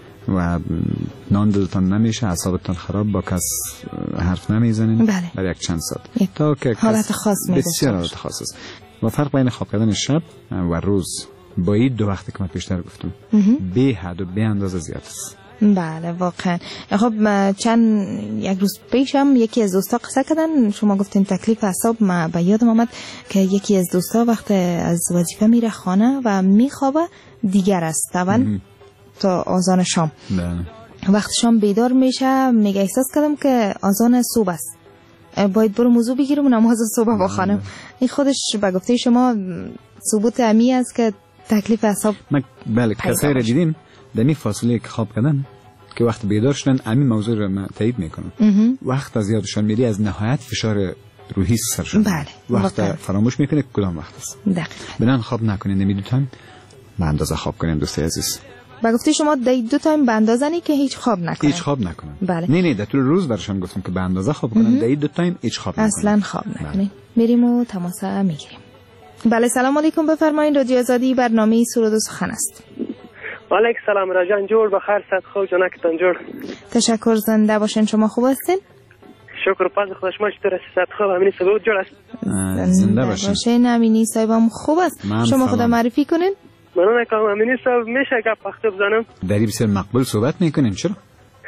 و نان دلتان نمیشه، اعصابتان خراب، با کس حرف نمیزنین بله. برای یک چند ساعت یک تا که حالت خاص میده. بسیار حالت خاص است. و فرق بین خواب کردن شب و روز با این دو وقتی که من پیشتر گفتم بی حد و بی اندازه زیاد است. بله واقعا. خب چند یک روز پیشم یکی از دوستا قصه کردن، شما گفتین تکلیف اعصاب، ما به یادم آمد که یکی از دوستا وقت از وظیفه میره خانه و میخوابه دیگر است طبعا تا آذان شام. بله. وقت شام بیدار میشه میگه احساس کردم که آذان صبح است، باید برو موضوع بگیرم و نماز صبح بخوانم. این خودش به گفته شما ثبوت امی است که تکلیف اعصاب. بله کسایی را دیدیم در این فاصله که خواب کردن که وقت بیدار شدن همین موضوع رو من تایید میکنم. وقت از یادشان میری از نهایت فشار روحی سرشون. بله. وقت واقعا. فراموش میکنه کدام وقت است. دقیقاً. بنان خواب نکنین، نمیدو تایم به اندازه خواب کنین دوست عزیز. با گفته شما دی دو تایم به اندازه نی که هیچ خواب نکنن. هیچ خواب نکنن. بله. نه نه در طول روز برشان گفتم که به اندازه خواب کنن، دی دو تایم هیچ خواب نکنن. اصلا خواب نکنین. میریم و تماس میگیریم. بله سلام علیکم، بفرمایید. رادیو آزادی برنامه سرود و سخن است. و علیکم سلام راجان جور بخیر، صد خوب جانکتان جور. تشکر، زنده باشین. شما خوب هستین؟ شکر پاس خدا. شما چطور هستید؟ صد خوب. امینی سبود جور است. زنده باشین. امینی صاحبم خوب است. شما خدا معرفی کنین. منو نکام امینی صاحب میشه که پخته بزنم؟ دری بسیار مقبول صحبت میکنین. چرا؟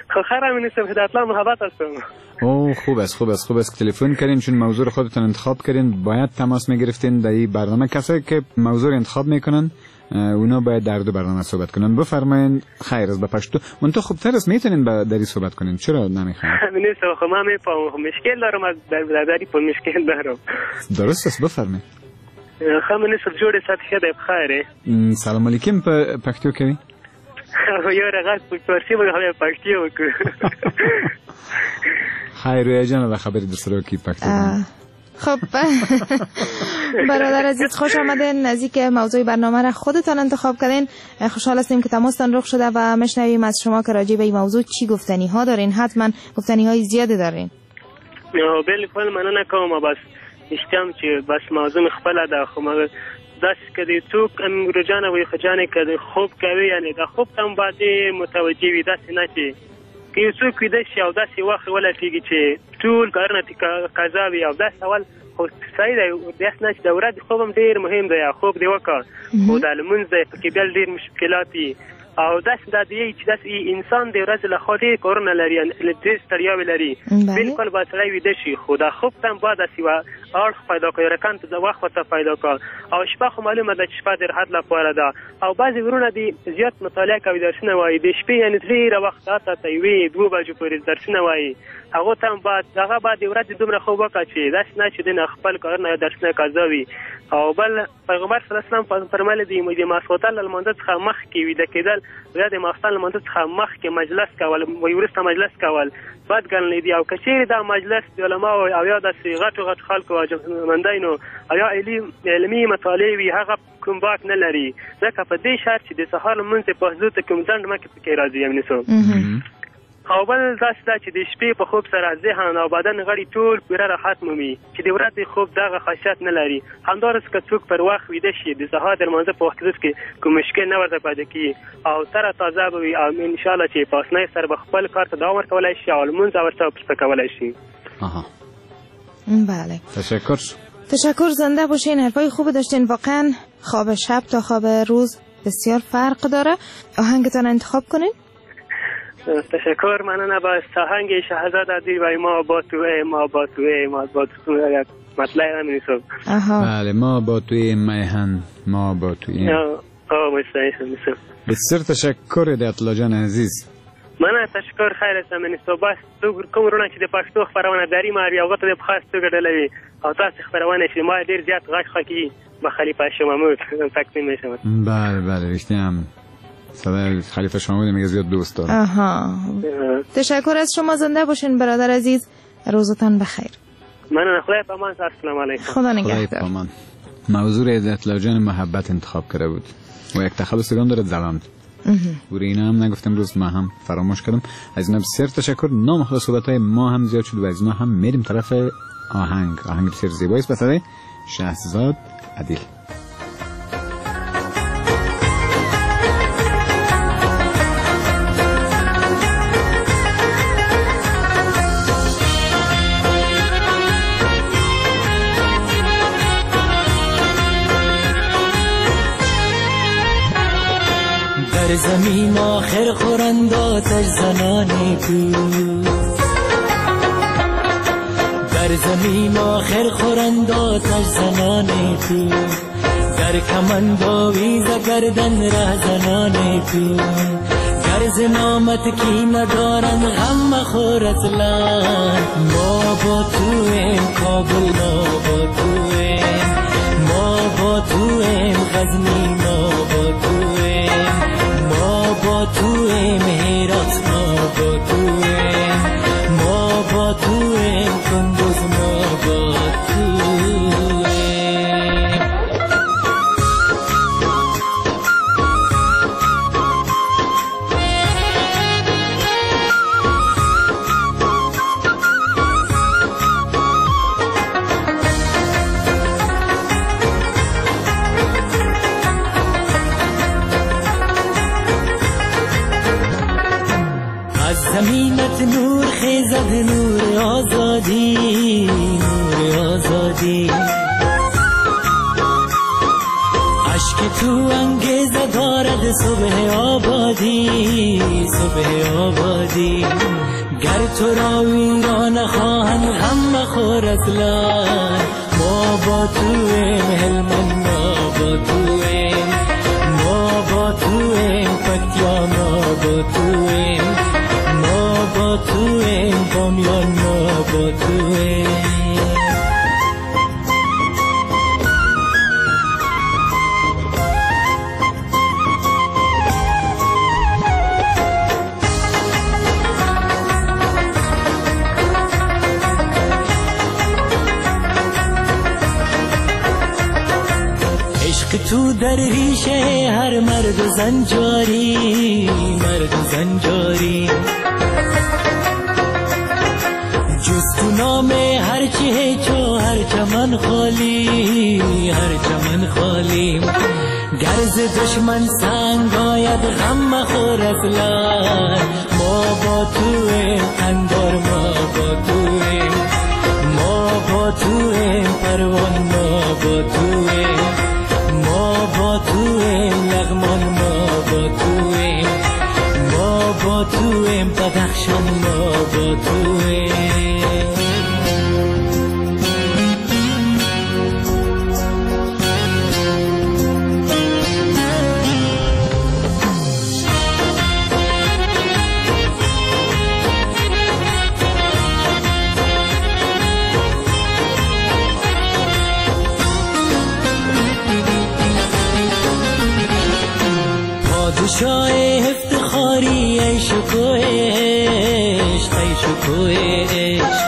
خیرم نیستم هدایت‌الله محبت هستم. اوه خوب است خوب است خوب است که تلفن کردین، چون موضوع رو خودتون انتخاب کردین. باید تماس میگرفتین در این برنامه. کسایی که موضوع انتخاب میکنن اونا باید در دو برنامه صحبت کنن. بفرمایید. خیر است به پشتو من تو خوبتر است میتونین در این صحبت کنین. چرا نمیخواین؟ نیست خب من میفهمم مشکل دارم، از در دری پر مشکل دارم. درست است بفرمایید. خب من نیست جوړ ساتي د بخیره. سلام علیکم په پښتو کې. یو رغاس په فارسی باندې پښتو وکړه. خیر رویا جان، خبری در سر کی پښتو. خب برادر عزیز خوش آمدین. نزدیک موضوع برنامه را خودتان انتخاب کردین. خوشحال هستیم که تماستان رخ شده و مشنویم از شما که راجع به این موضوع چی گفتنی ها دارین. حتما گفتنی های زیاده دارین. بالکل مننه کوم. بس اشتم چې بس موضوع خپل ده، خو مګر داس کدی څوک ام رجانه وي خجانه کدی خوب کوي، یعنی دا خوب تم باندې متوجي وي. داس نه چې که څوک دې شي او داسې وخت ولا کېږي چې ټول کارونه قضا وي او داس اول خو صحیح دی. داس نه چې د ورځې خوب هم ډېر مهم دی. خوب دی وکړه خو د لمونځ دی پکې بیا ډېر مشکلات دي او داس دا دی چې داس انسان د ورځې له خوا ډېر کارونه لري، ډېر ستړیاوې لري. بالکل به سړی ویده شي خو دا خوب ته هم باید داسې وه اړخ پیدا کړي، رکن ته د وخت ورته پیدا کړه. او شپه خو معلومه ده چې شپه د راحت لپاره ده او بعضې ورونه دي زیات مطالعه کوي، درسونه وایي د شپې، یعنې ډېره وخت حتی ته یوې دوو بجو پورې درسونه وایي. هغو ته هم باید هغه باید د ورځې دومره خوب وکړه چې داسې نه چې دی خپل کارونه یا درسونه قضا وي. او بل پیغمبر صلی الله علیه وسلم فرمایلی دي د ماسخوتن له لمانځه څخه مخکې ویده کېدل یا د ماخستن له لمانځه څخه مخکې مجلس کول، وروسته مجلس کول بد ګڼلی دي. او که چېرې دا مجلس د علماو او یا داسې غټو غټو خلکو او جمهورمندینو او یا علمي مطالعې وي هغه کوم باک نه لري، ځکه په دې شرط چې د سهار لمونځ په حضور ته کوم ځنډ مکې پکې راځي. یعنې څو او بل داسې ده چې د شپې په خوب سره ذهن او بدن غړي ټول پوره راحت مومي چې د ورځې خوب دغه خاصیت نه لري. همداراز که څوک پر وخت ویده شي د سهار د لمانځه په وخت کې کوم مشکل نه ورته پیدا کېږي او تره تازه به وي او انشاءالله چې په اسانۍ سره به خپل کار ته دوام ورکولی شي او لمونځ او ورته پرسته کولی شي. آها بله تشکر. تشکر. زنده باشین. حرفای خوب داشتین. واقعا خواب شب تا خواب روز بسیار فرق داره. آهنگتان انتخاب کنین. تشکر. مننه. با آهنگ شهزاد عدی و ما با توی ما با توی ما با توی مطلع همین صبح. بله ما با توی میهن ما با توی. آه مستعیش همیشه. بسیار تشکر دیت جان عزیز. مننه. تشکر. خیر است. من صبح تو کوم رونه چې د پښتو خبرونه داری ما بیا وخت د خاص تو ګډلوي او تاسو خبرونه چې ما ډیر زیات غږ خکی به خلیفه شمامود تقدیم میشم. بله بله رښتیا هم صدای خلیفه شمامود میگه زیاد دوست دارم. آها. تشکر از شما. زنده باشین برادر عزیز. روزتان بخیر. مننه. خدای پامان. السلام علیکم. خدا نگهدار. موضوع عزت جان محبت انتخاب کرده بود و یک تخلصگان داره زلاند بوری اینا هم نگفتم روز ما هم فراموش کردم. از اینا بسیار تشکر. نام خدا صحبت های ما هم زیاد شد و از اینا هم میریم طرف آهنگ. آهنگ بسیار زیبایی است بسیار شهزاد عدیل. در زمین آخر خورند آتش زنان تو، در زمین آخر خورند آتش زنان تو، در کمند آویز گردن ره زنان تو، گرز نامت کی ندارن غم مخور اصلا. ما با تویم کابل، ما با تویم، ما با تویم غزنی، ما با تویم، ما با تویم هرات، ما با تویم، ما با تویم کندوز، ما با تویم. زمینت نور خیزد، نور آزادی، نور آزادی. عشق تو انگیزه دارد صبح آبادی، صبح آبادی. گر تو را ویران خواهند غم مخور اصلا، ما با تویم هلمند، ما با تویم، ما با تویم پکتیا، ما با تویم، ما با تویم بامیان، ما با تویم. که تو در ریشه هر مرد و زن جاری، مرد و زن جاری. جز تو نام هر چه چو هر چمن خالی، هر چمن خالی. گرز دشمن سنگ آید غم مخور اصلا، ما با تویم اندار، ما با تویم، ما با تویم پروان، ما با تویم، ما با تویم لغمان، ما با تویم، ما با تویم بدخشان، ما با تویم. پادشاه افتخاری ای شکوه عشق، ای شکوه عشق.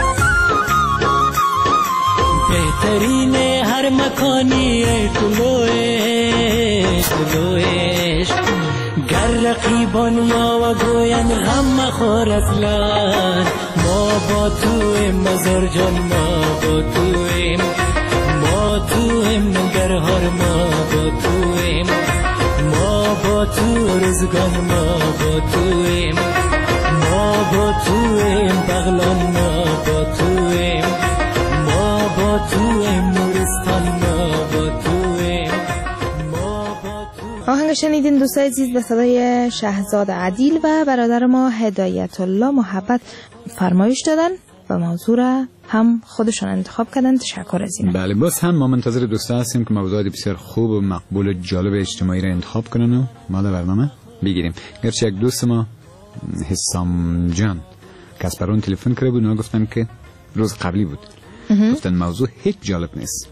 بهترین هر مکانی ای طلوع عشق، طلوع عشق. گر رقیبان یا و گوین غم مخور اصلا، ما با تویم مزار جان، ما با تویم، ما تویم نگرهار، ما با تویم، ما با تو رزگان، ما با تویم، ما با تویم بغلان، ما با تویم، ما با تویم نورستان، ما با تویم، ما با تویم. آهنگ شنیدین دوستای عزیز به صدای شهزاد عدیل و برادر ما هدایت الله محبت فرمایش دادن و موضوع را هم خودشون انتخاب کردن. تشکر از این. بله، باز هم ما منتظر دوستا هستیم که موضوعات بسیار خوب و مقبول و جالب اجتماعی را انتخاب کنن و ما در برنامه بگیریم. گرچه یک دوست ما حسام جان کسپرون تلفن کرده بود، اونا گفتن که روز قبلی بود، گفتن موضوع هیچ جالب نیست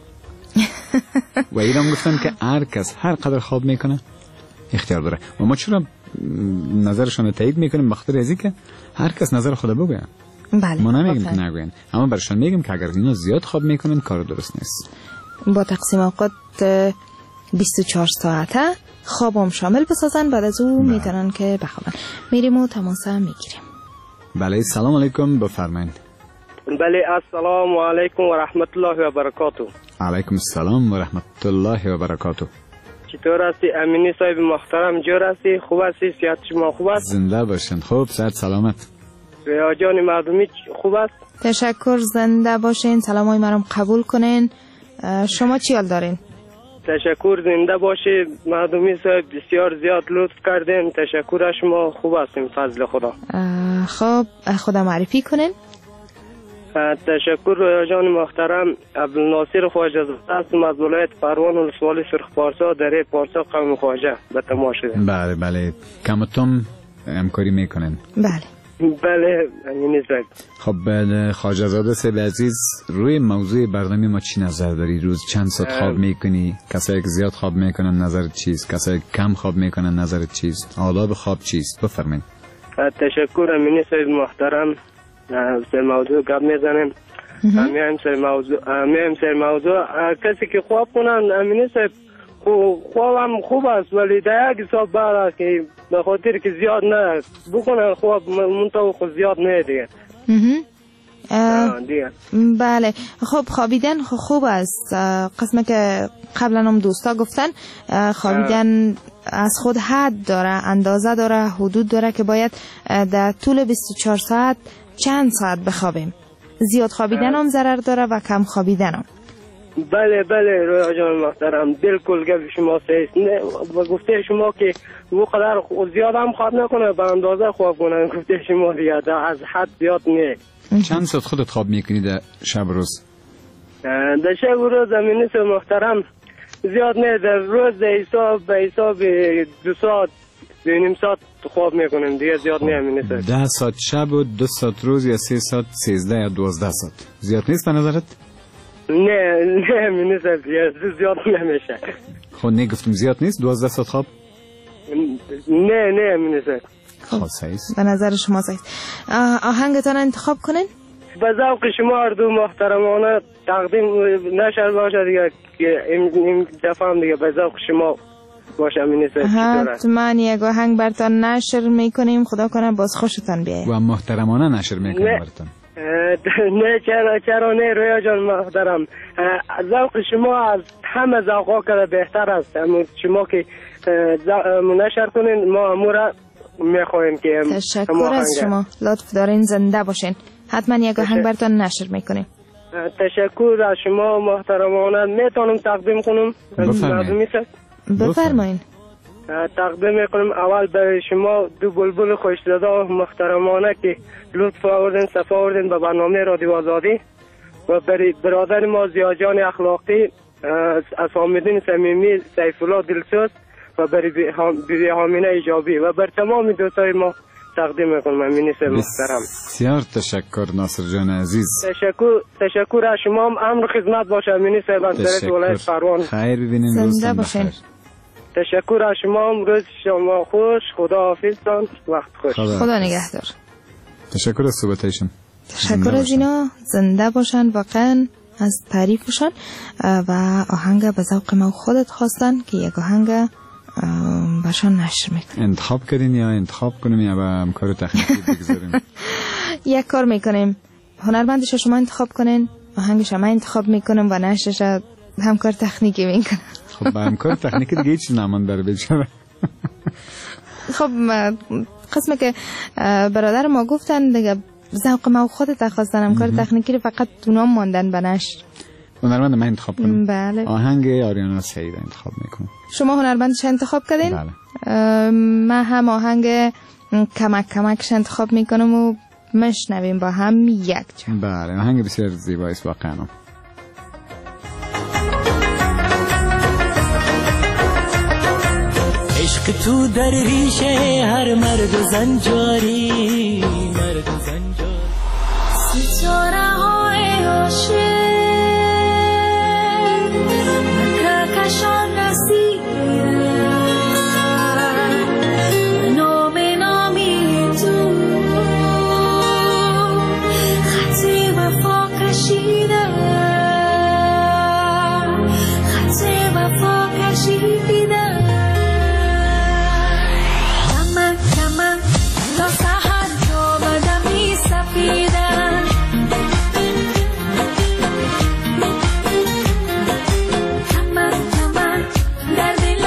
و ایران گفتن که هر کس هر قدر خواب میکنه اختیار داره و ما چرا نظرشون رو تایید میکنیم؟ بخاطر ازی که هر کس نظر خود بگه. بله، ما نمیگیم که نگوین، اما برشان میگیم که اگر اینا زیاد خواب میکنن کار درست نیست. با تقسیم اوقات بیست و چهار ساعته خوابم شامل بسازن، بعد از او میتونن که بخوابن. میریم و تماس میگیریم. بله، سلام علیکم، بفرمایید. بله، السلام علیکم و رحمت الله و برکاته. علیکم السلام و رحمت الله و برکاته. چطور هستی امینی صاحب محترم؟ جور هستی؟ خوب هستی؟ صحت شما خوب است؟ زنده باشین. خوب، صحت سلامت. ریا جان مردمی خوب است؟ تشکر، زنده باشین. سلامای مرام قبول کنین. شما چی حال دارین؟ تشکر، زنده باشید. مردمی صاحب بسیار زیاد لطف کردین. تشکر از شما. خوب هستیم فضل خدا. خب خدا معرفی کنین. تشکر ریا جان محترم. عبدالناصر خواجه زاده هستم از ولایت پروان ولسوالی سرخ پارسا دره پارسا قوم خواجه به تماشا. بله بله، کمتون همکاری میکنن. بله بله امینی صاحب. خب بله، خواجه زاده صاحب عزیز، روی موضوع برنامه ما چی نظر داری؟ روز چند ساعت خواب میکنی؟ کسایی که زیاد خواب میکنن نظر چیست؟ کسایی که کم خواب میکنن نظر چیست؟ آداب خواب چیست؟ بفرمایید. تشکر امینی صاحب محترم. سر موضوع گپ میزنیم. همین سر موضوع همین سر موضوع کسی که خواب کنن امینی صاحب خواب هم خوب است، ولی در یک حساب بعد که به خاطر که زیاد نه بکنن خواب منطقه خود زیاد نه دیگه. دیگه بله. خب خوابیدن خوب است. قسمه که قبلا هم دوستا گفتن خوابیدن از خود حد داره، اندازه داره، حدود داره که باید در طول بیست و چهار ساعت چند ساعت بخوابیم. زیاد خوابیدن هم ضرر داره و کم خوابیدن هم. بله بله رویا جان محترم، بالکل گپ شما صحیح نه. و گفته شما که او قدر زیاد هم خواب نکنه، به اندازه خواب کنه. گفته شما دیگه از حد زیاد نه. چند ساعت خودت خواب میکنی در شب روز؟ در شب روز زمینی سه محترم زیاد نه، در روز در حساب به حساب دو ساعت دو نیم ساعت خواب میکنیم دیگه، زیاد نه همینه سه. ده ساعت شب و دو ساعت روز یا سه ساعت سیزده یا دوازده ساعت زیاد نیست به نظرت؟ نه نه همینه سه، زیاد نمیشه. خب نگفتم زیاد نیست دوازده ساعت خواب؟ نه نه همینه سه. خب صحیح به نظر شما صحیح. آهنگتان انتخاب کنین؟ به ذوق شما هر دو محترمانه تقدیم نشد باشه دیگه، که این دفعه هم دیگه به ذوق شما باشه. امینه سه حتما یک آهنگ برتان نشر میکنیم، خدا کنه باز خوشتان بیاید و محترمانه نشر میکنیم برتان. نه چرا چرا نه رویا جان محترم، ذوق شما از همه ذوقا که بهتر است. شما که نشر کنین ما امورا میخوایم که تشکر از شما، لطف دارین، زنده باشین. حتما یک آهنگ برتان نشر میکنیم. تشکر از شما محترمانه. میتونم تقدیم کنم؟ بفرمایید. بفرمایید. تقدیم میکنم اول به شما دو بلبل خوش‌صدا محترمانه که لطف آوردین، صفا آوردین به برنامه رادیو آزادی، و برادر ما زیاجان اخلاقی، از حامدین صمیمی، سیف الله دلسوز و بر بیبی حامینه ایجابی و بر تمام دوستای ما تقدیم میکنم. امینی سه محترم. بسیار تشکر ناصر جان عزیز. تشکر تشکر از شما. امر خدمت باشه امینی سه بنده ولایت فروان. خیر ببینین، زنده باشین. تشکر از شما. روز شما خوش. خدا حافظتان. وقت خوش. خدا, خدا نگهدار. تشکر از صحبتایشون. تشکر از اینا. زنده باشن واقعا از تعریفشان. و آهنگ به ذوق ما خودت خواستن که یک آهنگ باشان نشر میکنیم. انتخاب کردین یا انتخاب کنیم یا به همکار تکنیکی بگذاریم؟ یک کار میکنیم، هنرمندش شما انتخاب کنین، آهنگش ما انتخاب میکنم و نشرش همکار تکنیکی میکنم. خب به همکار تکنیکی دیگه هیچ نمان داره بچه. خب قسمه که برادر ما گفتن دیگه ذوق ما خودت خواستن، همکار تکنیکی رو فقط اونام ماندن به نشر. هنرمند من انتخاب کنم؟ بله. آهنگ آریانا سعید انتخاب میکنم. شما هنرمندش انتخاب کردین؟ بله. من هم آهنگ کمک کمکش انتخاب میکنم و مشنویم با هم یک جا. بله آهنگ بسیار زیبایی است واقعا. عشق تو در ریشه هر مرد و زن جاری، مرد و زن جاری. ستاره های عاشق کشان رسیدن، نام نامی تو خط وفا کشیدن، خط وفا کشیدن. کمک کمک تا سحر تا بدمی سفیدن، در دل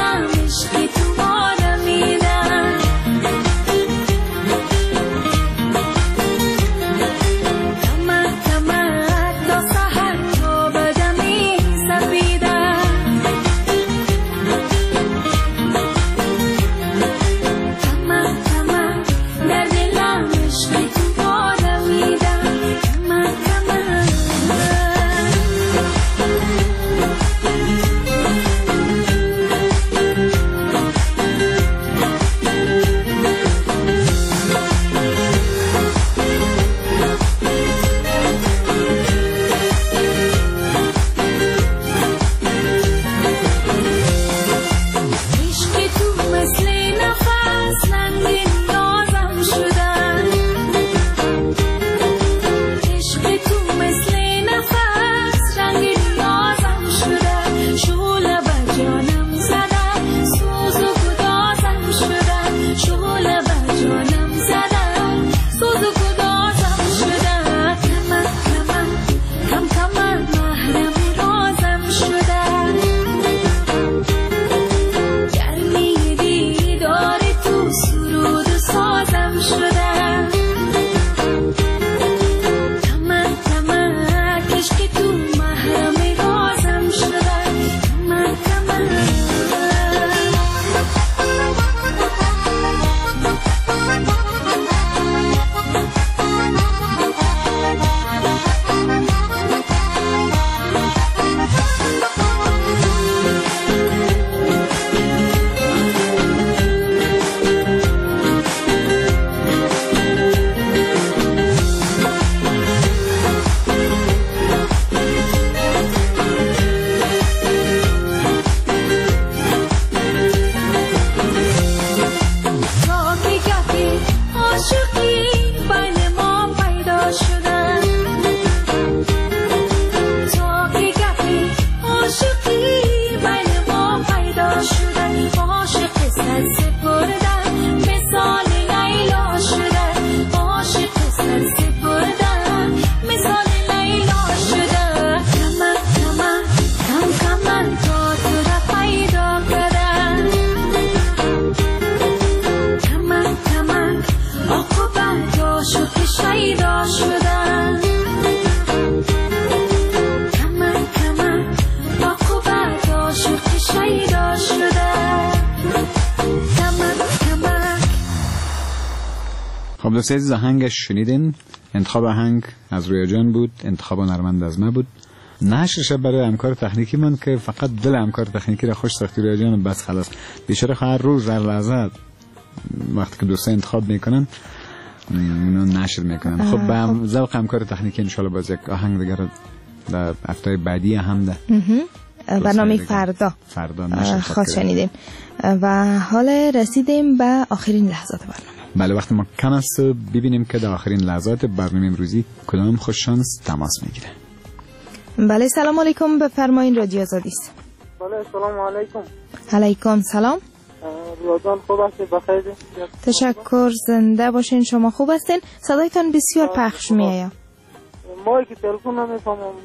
دوست عزیز آهنگش شنیدین. انتخاب آهنگ از رویا جان بود، انتخاب هنرمند از من بود. نشرش برای همکار تکنیکی من که فقط دل همکار تکنیکی را خوش ساختی رویا جان، بس خلاص. بیچاره هر روز هر لحظه وقتی که دوستا انتخاب میکنن اونو نشر میکنن. خب به ذوق همکار تکنیکی ان شاء الله باز یک آهنگ دیگه در هفته بعدی هم ده برنامه فردا فردا نشر خواست شنیدیم و حال رسیدیم به آخرین لحظات برنامه. بله وقتی ما کم است ببینیم که در آخرین لحظات برنامه امروزی کدام خوش شانس تماس میگیره. بله سلام علیکم، بفرمایید رادیو آزادی است. بله سلام علیکم. علیکم سلام. روزان خوب هستید؟ بخیر؟ تشکر، زنده باشین. شما خوب هستین؟ صدایتان بسیار پخش میآید. مایک تلفن نمیفهمم.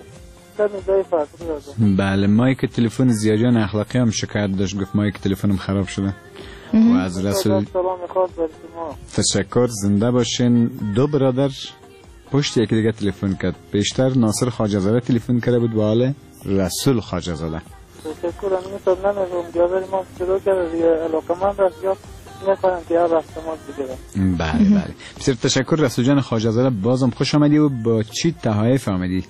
بله مایک تلفن زیاجان اخلاقی هم شکایت داشت، گفت مایک تلفنم خراب شده و از رسول تشکر، زنده باشین. دو برادر پشت یکی دیگه تلفن کرد، بیشتر ناصر خواجه زاده تلفن کرده بود و حالا رسول خواجه زاده. تشکر. من تو نمیدونم جوری ما شروع کردیم علاقه من راست یا میخوام که هر وقت ما بگیرم. بله بله بسیار تشکر رسول جان خواجه زاده، بازم خوش آمدی و با چی تحایف آمدی؟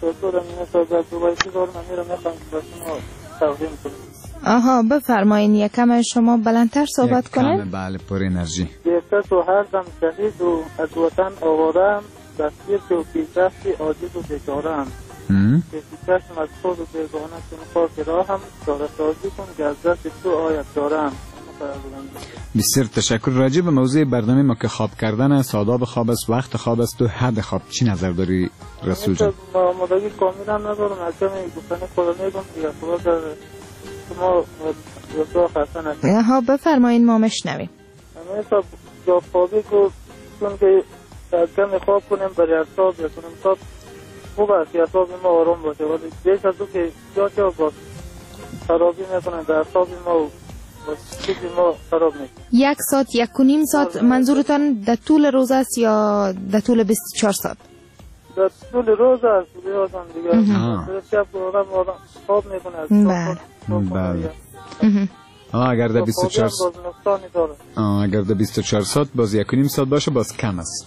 آها بفرمایین یکم شما بلندتر صحبت کنین. بله پر انرژی. بیشتر و هر دم شهید و از وطن آوارم، دستگیر که و پیشرفتی عاجز و بیچاره‌ام. چشم از خود و بیگانه چون خاک راهم، چاره سازی کن که از دست تو آیت دارم. بسیار تشکر. راجع به موضوع برنامه ما که خواب کردن است، آداب خواب است، وقت خواب است و حد خواب چی نظر داری رسول جان؟ ما مدگی کاملا ندارم، اصلا گفتن خدا میگم دیگه خدا شما رسول خسته نشید. ها بفرمایین ما مشنویم. مثلا جا خوابی که چون که کمی خواب کنیم برای اعصاب یا کنیم خواب خوب است که اعصاب ما آرام باشه، ولی بیش از او که جا جا باز خرابی میکنن در اعصاب ما ما خراب میشه. یک ساعت یک و نیم ساعت منظورتان در طول روز است یا در طول بیست و چهار ساعت؟ در طول روز است بیازم دیگه. شب آدم آدم خواب میکنه. بله بله. آه اگر در بیست و چهار ساعت آه اگر در بیست و چهار ساعت باز یک و نیم ساعت باشه باز کم است.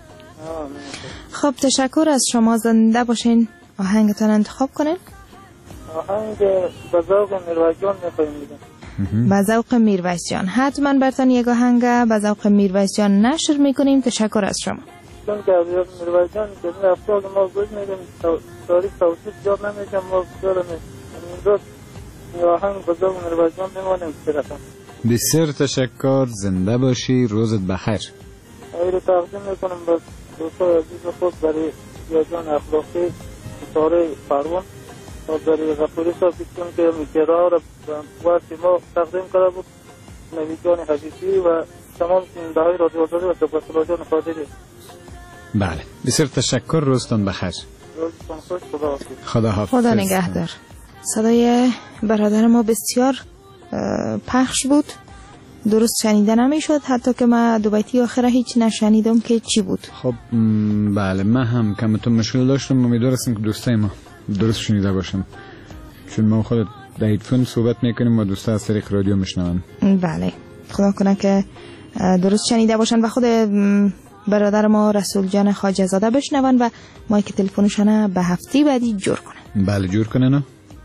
خب تشکر از شما، زنده باشین. آهنگتان انتخاب کنین. آهنگ به ذوق میرویس جان میخوایم میدم. به ذوق میرویس جان حتما برتان یک آهنگ به ذوق میرویس جان نشر میکنیم. تشکر از شما. چون که میرویس جان که این افراد ما گوش میدیم تاریخ توصیف جا نمیشم ما دارم این این آهنگ به ذوق میرویس جان میمانیم برسم. بسیار تشکر، زنده باشی، روزت بخیر. آیی رو تقدیم میکنم به دوستای عزیز خود برای یاجان اخلاقی ستاره پروان و برای غفوری صاحب که میکرا را وقتی ما تقدیم کرده بود، نوی جان حفیظی و تمام شنونده رادیو آزادی و سپاسگزار جان خاطری. بله بسیار تشکر، روزتان بخیر. روزتان خوش، خدا حافظ. خدا حافظ. خدا نگهدار. صدای برادر ما بسیار پخش بود، درست شنیده نمی شد، حتی که من دو بیتی آخره هیچ نشنیدم که چی بود. خب بله من هم کمتون مشکل داشتم، امیدوارم که دوستای ما درست شنیده باشن، چون ما خود در هیدفون صحبت میکنیم و دوستا از طریق رادیو میشنون. بله خدا کنه که درست شنیده باشن و خود برادر ما رسول جان خواجه زاده بشنون و مایک تلفنشان به هفته بعدی جور کنن. بله جور کنن،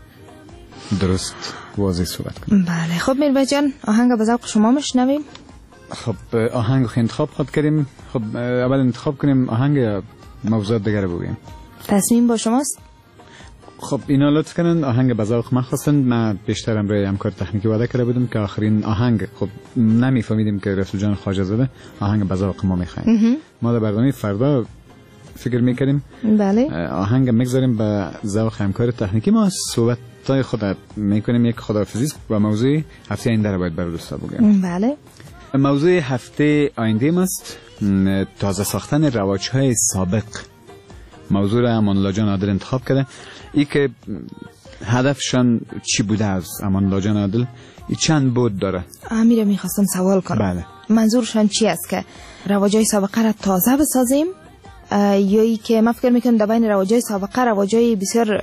درست واضح صحبت کنن. بله خب میرویس جان آهنگ به ذوق شما میشنویم. خب آهنگ خو انتخاب خود کردیم. خب اول انتخاب کنیم آهنگ یا موضوعات دیگر بگوییم؟ تصمیم با شماست. خب اینا لطف کنن آهنگ به ذوق من خواستن. من بیشترم روی همکار تکنیکی وعده کرده بودم که آخرین آهنگ خب نمیفهمیدیم که رسول جان خواجه زاده آهنگ به ذوق ما میخوایم. ما در برنامه فردا فکر میکردیم بله آهنگ میگذاریم به ذوق همکار تکنیکی. ما صحبت تای خود میکنیم یک خداحافظی و موضوع هفته آینده رو باید برای دوستا بگیم. بله موضوع هفته آینده ماست تازه ساختن رواج‌های سابق. موضوع را امان الله جان عادل انتخاب کرده. ای که هدفشان چی بوده از امان الله جان عادل؟ ای چند بود داره؟ امیر میخواستم سوال کنم. بله منظورشان چی است که رواج‌های سابقه را تازه بسازیم یا ای که من فکر میکنم در بین رواج‌های سابقه رواج‌های بسیار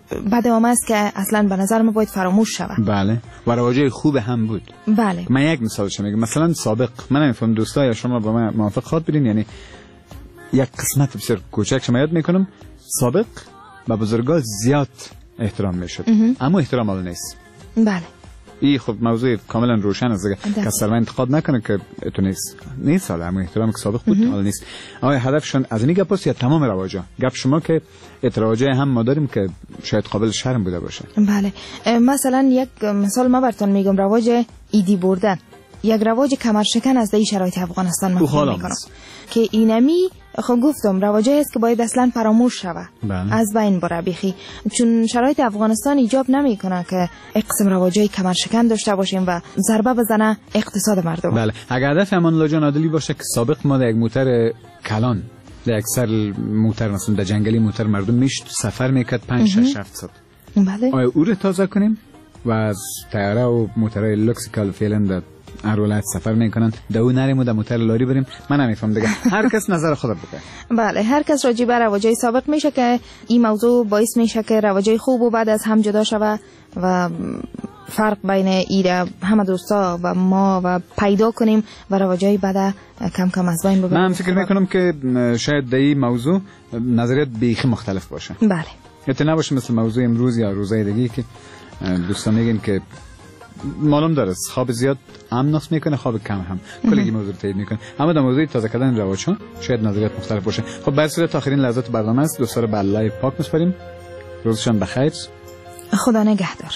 بد آمد است که اصلا به نظر من باید فراموش شود. بله و رواجه خوب هم بود. بله من یک مثالش میگم. مثلا سابق من نمیفهم دوستا یا شما با من موافق خواهد بودین، یعنی یک قسمت بسیار کوچک شما یاد میکنم سابق به بزرگان زیاد احترام میشد اما احترام حال نیست. بله این خب موضوع کاملا روشن است که کسی من انتقاد نکنه که تو نیست نیست حالا اما احترام که سابق بود حالا نیست. آیا هدفشون از این گپ است یا تمام رواجا؟ گپ شما که اتراجه هم ما داریم که شاید قابل شرم بوده باشه. بله مثلا یک مثال ما براتون میگم، رواج ایدی بردن یک رواج کمرشکن از این شرایط افغانستان مفهوم میکنم که اینمی خب گفتم رواجی است که باید اصلا فراموش شود، از بین بره بیخی، چون شرایط افغانستان ایجاب نمیکنه که یک قسم رواجی کمرشکن داشته باشیم و ضربه بزنه اقتصاد مردم. بله اگر هدف امان الله جان عادلی باشه که سابق ما در یک موتر کلان در اکثر موتر مثلا در جنگلی موتر مردم میشت سفر میکرد پنج شش هفت ساعت. بله آیا او رو تازه کنیم و از طیاره و موترهای لوکس که فعلا در هر ولایت سفر میکنن دو نریم و در موتر لاری بریم؟ من نمیفهم دیگه. هر کس نظر خود بگه. بله هر کس راجع به رواجای سابق میشه که این موضوع باعث میشه که رواجای خوب و بعد از هم جدا شوه و فرق بین ایره همه دوستا و ما و پیدا کنیم و رواجای بعد کم کم از بین ببریم. من فکر میکنم که شاید در این موضوع نظریات بیخی مختلف باشه. بله حتی نباشه مثل موضوع امروز یا روزهای دیگه که دوستان میگن که معلوم داره خواب زیاد هم نقص میکنه، خواب کم هم کلی موضوع تایید میکنه، اما در موضوع تازه کردن رواج‌ها شاید نظریات مختلف باشه. خب بر صورت آخرین لحظات برنامه است. دوستا رو به الله پاک میسپاریم. روزشان بخیر. خدا نگهدار.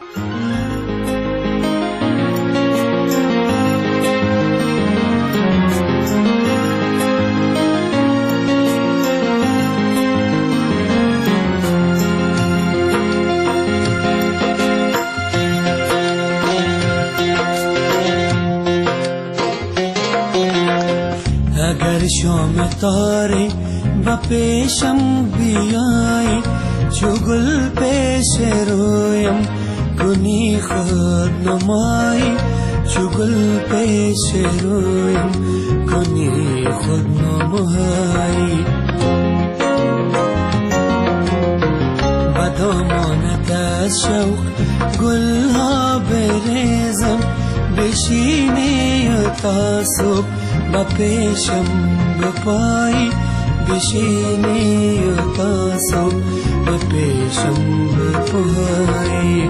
شام تاره با پیشم بیای چو گل پیش رویم کنی خود نمایی چو گل پیش رویم کنی خود نمایی با دامانت از شوق گل ها بریزم بشینی تا صبح با پیشم بپایی بشینی تا صبح با پیشم بپایی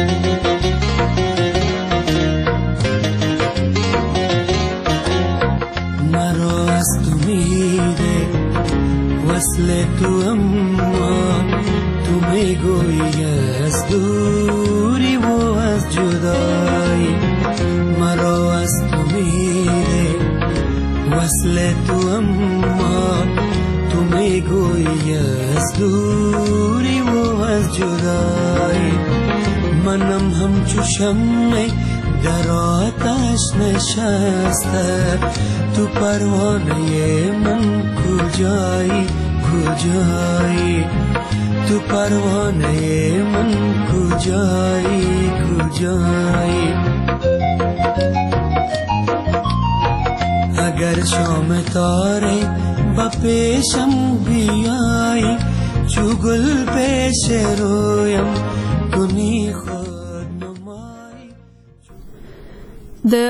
مرا از تو میده وصل تو اما تو میگویی از دوری و از جدایی مرا از تو میده وصل تو اما تو میگویی از دوری و از جدایی منم همچو شمع در آتش نشسته تو پروانه من کجایی کجایی تو پروانه من کجایی کجایی اگر شام تاره با پیشم بیایی چو گل پیش رویم کنی خود